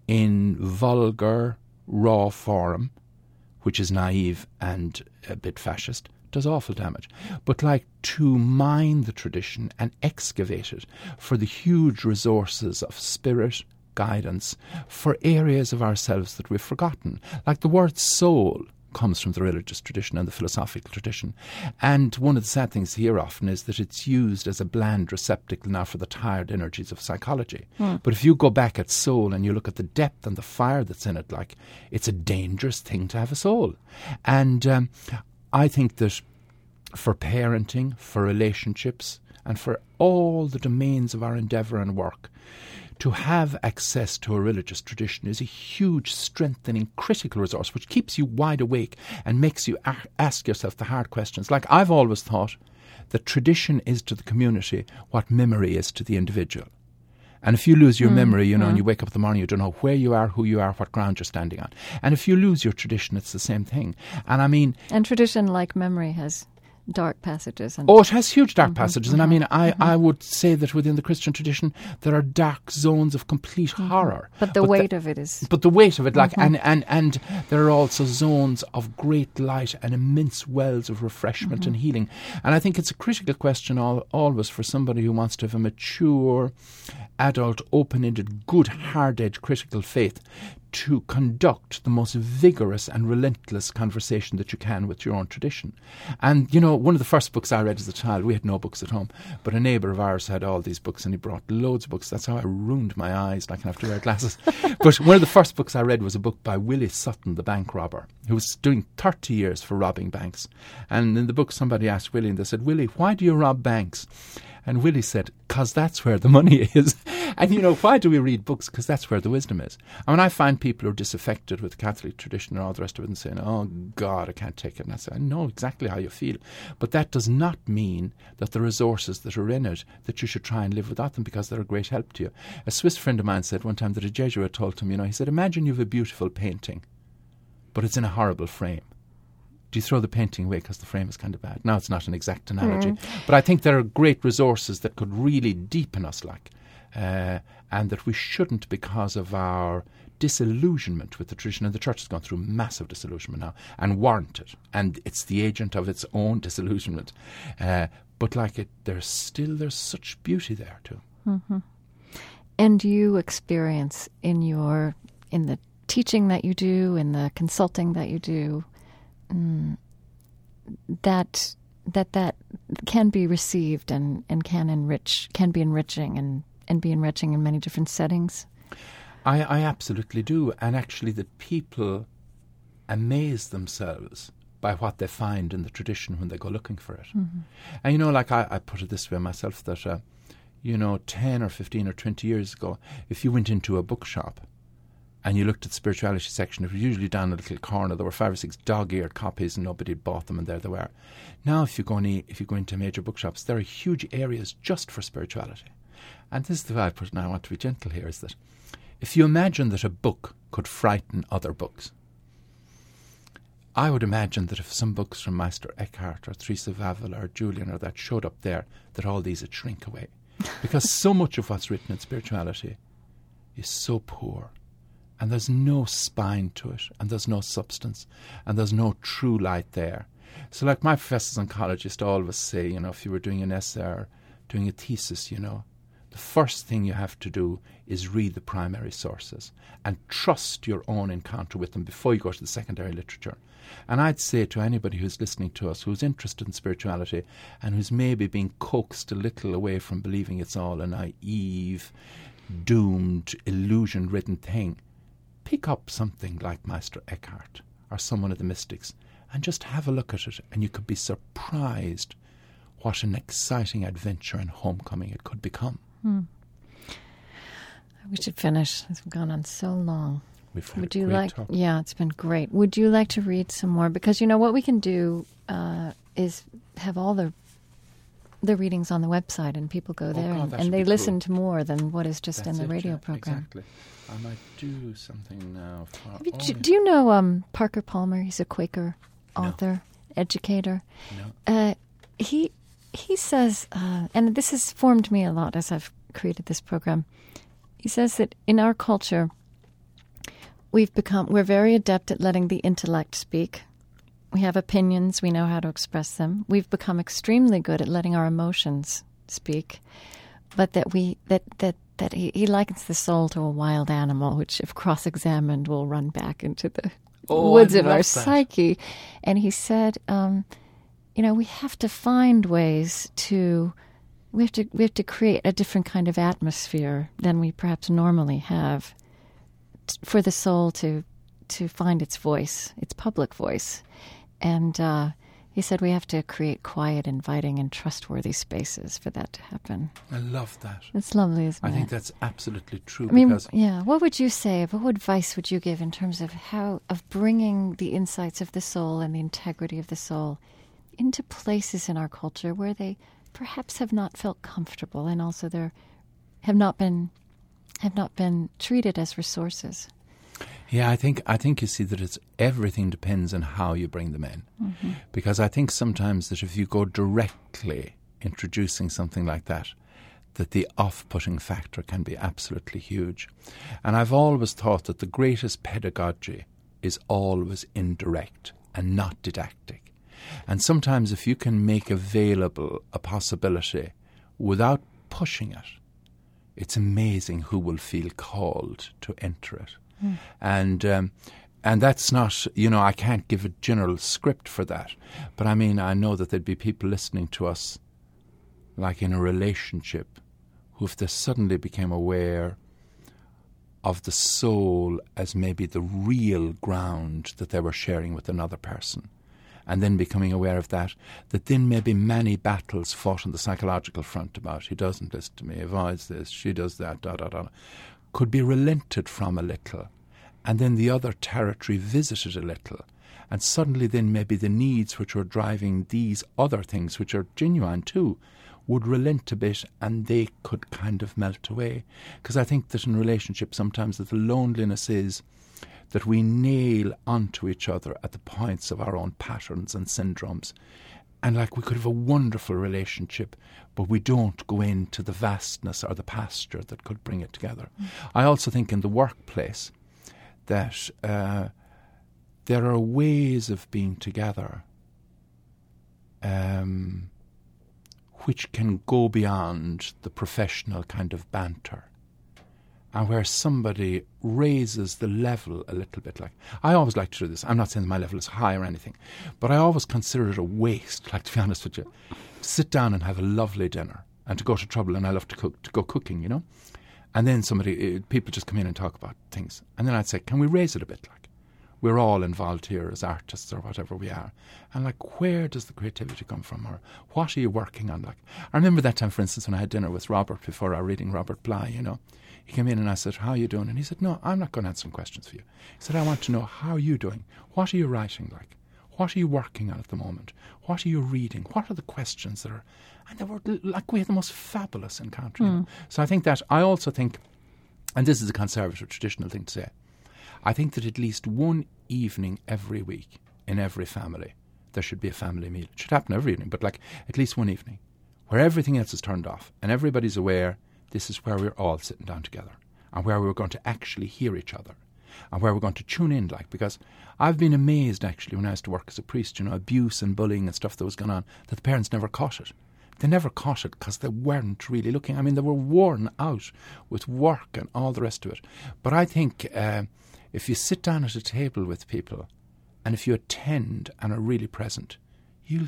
in vulgar, raw form, which is naive and a bit fascist, does awful damage. But like, to mine the tradition and excavate it for the huge resources of spirit, guidance, for areas of ourselves that we've forgotten. Like, the word soul comes from the religious tradition and the philosophical tradition. And one of the sad things here often is that it's used as a bland receptacle now for the tired energies of psychology. But if you go back at soul and you look at the depth and the fire that's in it, like, it's a dangerous thing to have a soul. And I think that for parenting, for relationships, and for all the domains of our endeavour and work, to have access to a religious tradition is a huge, strengthening, critical resource which keeps you wide awake and makes you ask yourself the hard questions. Like, I've always thought that tradition is to the community what memory is to the individual. And if you lose your memory, and you wake up in the morning, you don't know where you are, who you are, what ground you're standing on. And if you lose your tradition, it's the same thing. And I mean... And tradition, like memory, has dark passages. It has huge dark passages. And I mean, I would say that within the Christian tradition, there are dark zones of complete horror. But the weight of it is... But the weight of it, like, and there are also zones of great light and immense wells of refreshment and healing. And I think it's a critical question always for somebody who wants to have a mature, adult, open-ended, good, hard-edged critical faith to conduct the most vigorous and relentless conversation that you can with your own tradition. And, one of the first books I read as a child, we had no books at home, but a neighbour of ours had all these books and he brought loads of books. That's how I ruined my eyes, like I have to wear glasses. But one of the first books I read was a book by Willie Sutton, the bank robber, who was doing 30 years for robbing banks. And in the book somebody asked Willie, and they said, "Willie, why do you rob banks?" And Willie said, "'Cause that's where the money is." And, why do we read books? Because that's where the wisdom is. And when I find people who are disaffected with the Catholic tradition and all the rest of it and saying, "Oh, God, I can't take it," and I say, "I know exactly how you feel." But that does not mean that the resources that are in it, that you should try and live without them because they're a great help to you. A Swiss friend of mine said one time that a Jesuit told him, he said, "Imagine you have a beautiful painting, but it's in a horrible frame. Do you throw the painting away because the frame is kind of bad?" Now, it's not an exact analogy, but I think there are great resources that could really deepen us, and that we shouldn't, because of our disillusionment with the tradition. And the church has gone through massive disillusionment now, and warranted, and it's the agent of its own disillusionment. But there's such beauty there too. And you experience in the teaching that you do, in the consulting that you do, that can be received and can be enriching and be enriching in many different settings? I absolutely do. And actually that people amaze themselves by what they find in the tradition when they go looking for it. Mm-hmm. And, you know, like I put it this way myself, that, 10 or 15 or 20 years ago, if you went into a bookshop and you looked at the spirituality section, it was usually down a little corner. There were 5 or 6 dog-eared copies and nobody had bought them, and there they were. Now, if you go into major bookshops, there are huge areas just for spirituality. And this is the way I put it, and I want to be gentle here, is that if you imagine that a book could frighten other books, I would imagine that if some books from Meister Eckhart or Teresa of Avila or Julian or that showed up there, that all these would shrink away. Because so much of what's written in spirituality is so poor, and there's no spine to it, and there's no substance, and there's no true light there. So like my professors in college used to always say, if you were doing an essay or doing a thesis, the first thing you have to do is read the primary sources and trust your own encounter with them before you go to the secondary literature. And I'd say to anybody who's listening to us, who's interested in spirituality and who's maybe being coaxed a little away from believing it's all a naive, doomed, illusion-ridden thing, pick up something like Meister Eckhart or someone of the mystics and just have a look at it, and you could be surprised what an exciting adventure and homecoming it could become. We should finish. We've gone on so long. We've had a great talk. Yeah, it's been great. Would you like to read some more? Because what we can do is have all the readings on the website, and people go there and they listen to more than what is just in the radio program. Exactly. I might do something now. Do you know Parker Palmer? He's a Quaker author, educator. No. He says, and this has formed me a lot as I've created this program. He says that in our culture, we're very adept at letting the intellect speak. We have opinions. We know how to express them. We've become extremely good at letting our emotions speak, but that he likens the soul to a wild animal, which, if cross-examined, will run back into the woods of our psyche. And he said, we have to find ways to. We have to create a different kind of atmosphere than we perhaps normally have for the soul to find its voice, its public voice. And he said we have to create quiet, inviting, and trustworthy spaces for that to happen. I love that. It's lovely, isn't it? I think that's absolutely true. What would you say? What advice would you give in terms of of bringing the insights of the soul and the integrity of the soul into places in our culture where they perhaps have not felt comfortable, and also have not been treated as resources? Yeah, I think you see that everything depends on how you bring them in. Mm-hmm. Because I think sometimes that if you go directly introducing something like that the off-putting factor can be absolutely huge. And I've always thought that the greatest pedagogy is always indirect and not didactic. And sometimes if you can make available a possibility without pushing it, it's amazing who will feel called to enter it. Mm. And that's not, I can't give a general script for that. But I know that there'd be people listening to us, like in a relationship, who if they suddenly became aware of the soul as maybe the real ground that they were sharing with another person, and then becoming aware of that then maybe many battles fought on the psychological front about he doesn't listen to me, avoids this, she does that, could be relented from a little, and then the other territory visited a little, and suddenly then maybe the needs which were driving these other things, which are genuine too, would relent a bit, and they could kind of melt away. Because I think that in relationships sometimes that the loneliness is that we nail onto each other at the points of our own patterns and syndromes. And like we could have a wonderful relationship, but we don't go into the vastness or the pasture that could bring it together. Mm. I also think in the workplace that there are ways of being together which can go beyond the professional kind of banter and where somebody raises the level a little bit. Like, I always like to do this. I'm not saying that my level is high or anything, but I always consider it a waste, like, to be honest with you, to sit down and have a lovely dinner and to go to trouble, and I love to cook, to go cooking, you know. And then people just come in and talk about things. And then I'd say, can we raise it a bit? Like, we're all involved here as artists or whatever we are. And like, where does the creativity come from? Or what are you working on? Like, I remember that time, for instance, when I had dinner with Robert before our reading Robert Bly, you know. He came in and I said, how are you doing? And he said, no, I'm not going to answer some questions for you. He said, I want to know, how are you doing? What are you writing like? What are you working on at the moment? What are you reading? What are the questions that are... And they were like, we had the most fabulous encounter. You know? So I think that, I also think, and this is a conservative, traditional thing to say, I think that at least one evening every week in every family, there should be a family meal. It should happen every evening, but like at least one evening where everything else is turned off and everybody's aware this is where we're all sitting down together and where we're going to actually hear each other and where we're going to tune in, like, because I've been amazed actually when I used to work as a priest, you know, abuse and bullying and stuff that was going on, that the parents never caught it. They never caught it because they weren't really looking. I mean, they were worn out with work and all the rest of it. But I think if you sit down at a table with people and if you attend and are really present, you'll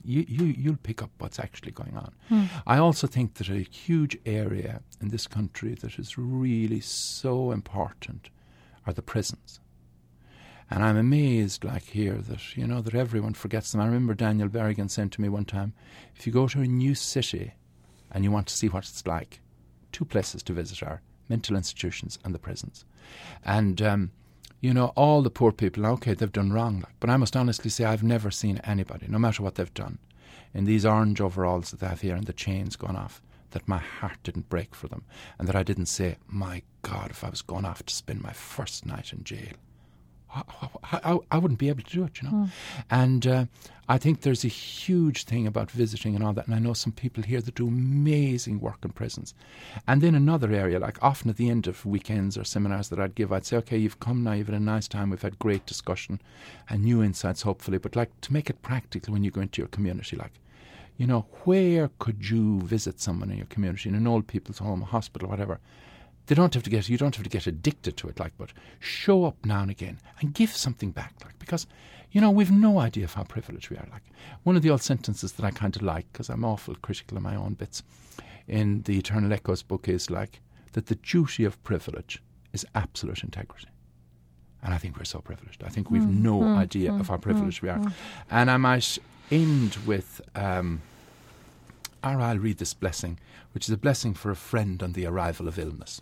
pick up what's actually going on. I also think that a huge area in this country that is really so important are the prisons. And I'm amazed, like here, that, you know, that everyone forgets them. I remember Daniel Berrigan saying to me one time, if you go to a new city and you want to see what it's like, 2 places to visit are mental institutions and the prisons. And, you know, all the poor people, okay, they've done wrong, like, but I must honestly say I've never seen anybody, no matter what they've done, in these orange overalls that they have here and the chains going off, that my heart didn't break for them, and that I didn't say, my God, if I was going off to spend my first night in jail, I wouldn't be able to do it, you know. And I think there's a huge thing about visiting and all that, and I know some people here that do amazing work in prisons. And then another area, like often at the end of weekends or seminars that I'd give, I'd say, okay, you've come now, you've had a nice time, we've had great discussion and new insights hopefully, but like to make it practical when you go into your community, like, you know, where could you visit someone in your community, in an old people's home, a hospital, whatever. You don't have to get addicted to it, like, but show up now and again and give something back, like, because, you know, we've no idea of how privileged we are. Like, one of the old sentences that I kind of like, because I'm awful critical of my own bits, in the Eternal Echoes book is like, that the duty of privilege is absolute integrity. And I think we're so privileged. I think we've no idea of how privileged we are. And I might end with, or I'll read this blessing, which is a blessing for a friend on the arrival of illness.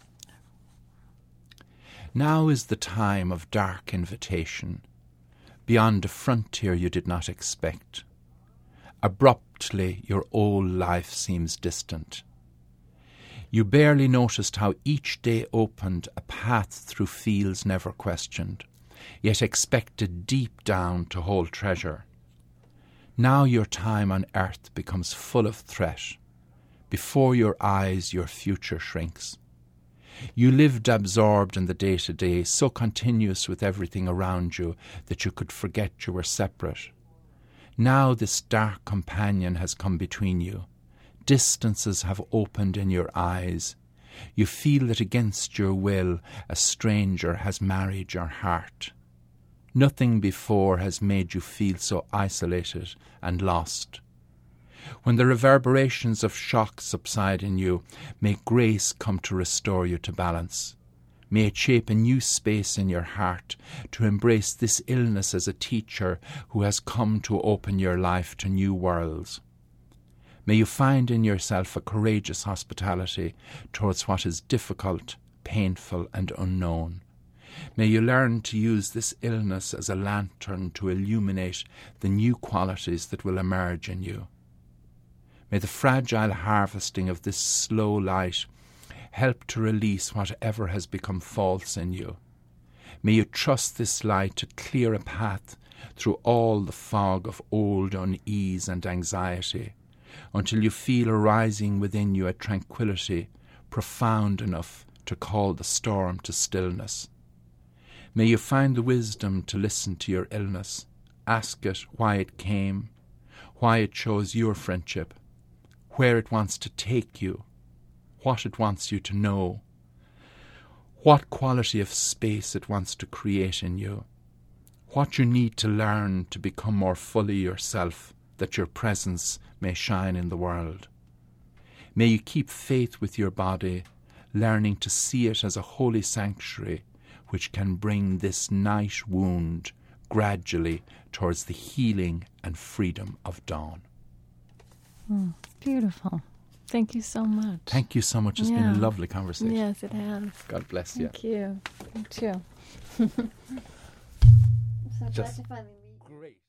Now is the time of dark invitation, beyond a frontier you did not expect. Abruptly your old life seems distant. You barely noticed how each day opened a path through fields never questioned, yet expected deep down to hold treasure. Now your time on earth becomes full of threat. Before your eyes your future shrinks. You lived absorbed in the day-to-day, so continuous with everything around you that you could forget you were separate. Now this dark companion has come between you. Distances have opened in your eyes. You feel that against your will a stranger has married your heart. Nothing before has made you feel so isolated and lost. When the reverberations of shock subside in you, may grace come to restore you to balance. May it shape a new space in your heart to embrace this illness as a teacher who has come to open your life to new worlds. May you find in yourself a courageous hospitality towards what is difficult, painful and unknown. May you learn to use this illness as a lantern to illuminate the new qualities that will emerge in you. May the fragile harvesting of this slow light help to release whatever has become false in you. May you trust this light to clear a path through all the fog of old unease and anxiety, until you feel arising within you a tranquillity profound enough to call the storm to stillness. May you find the wisdom to listen to your illness, ask it why it came, why it chose your friendship, where it wants to take you, what it wants you to know, what quality of space it wants to create in you, what you need to learn to become more fully yourself, that your presence may shine in the world. May you keep faith with your body, learning to see it as a holy sanctuary which can bring this night wound gradually towards the healing and freedom of dawn. Beautiful. Thank you so much. Thank you so much. It's been a lovely conversation. Yes, it has. God bless you. Thank you. You too. Just great.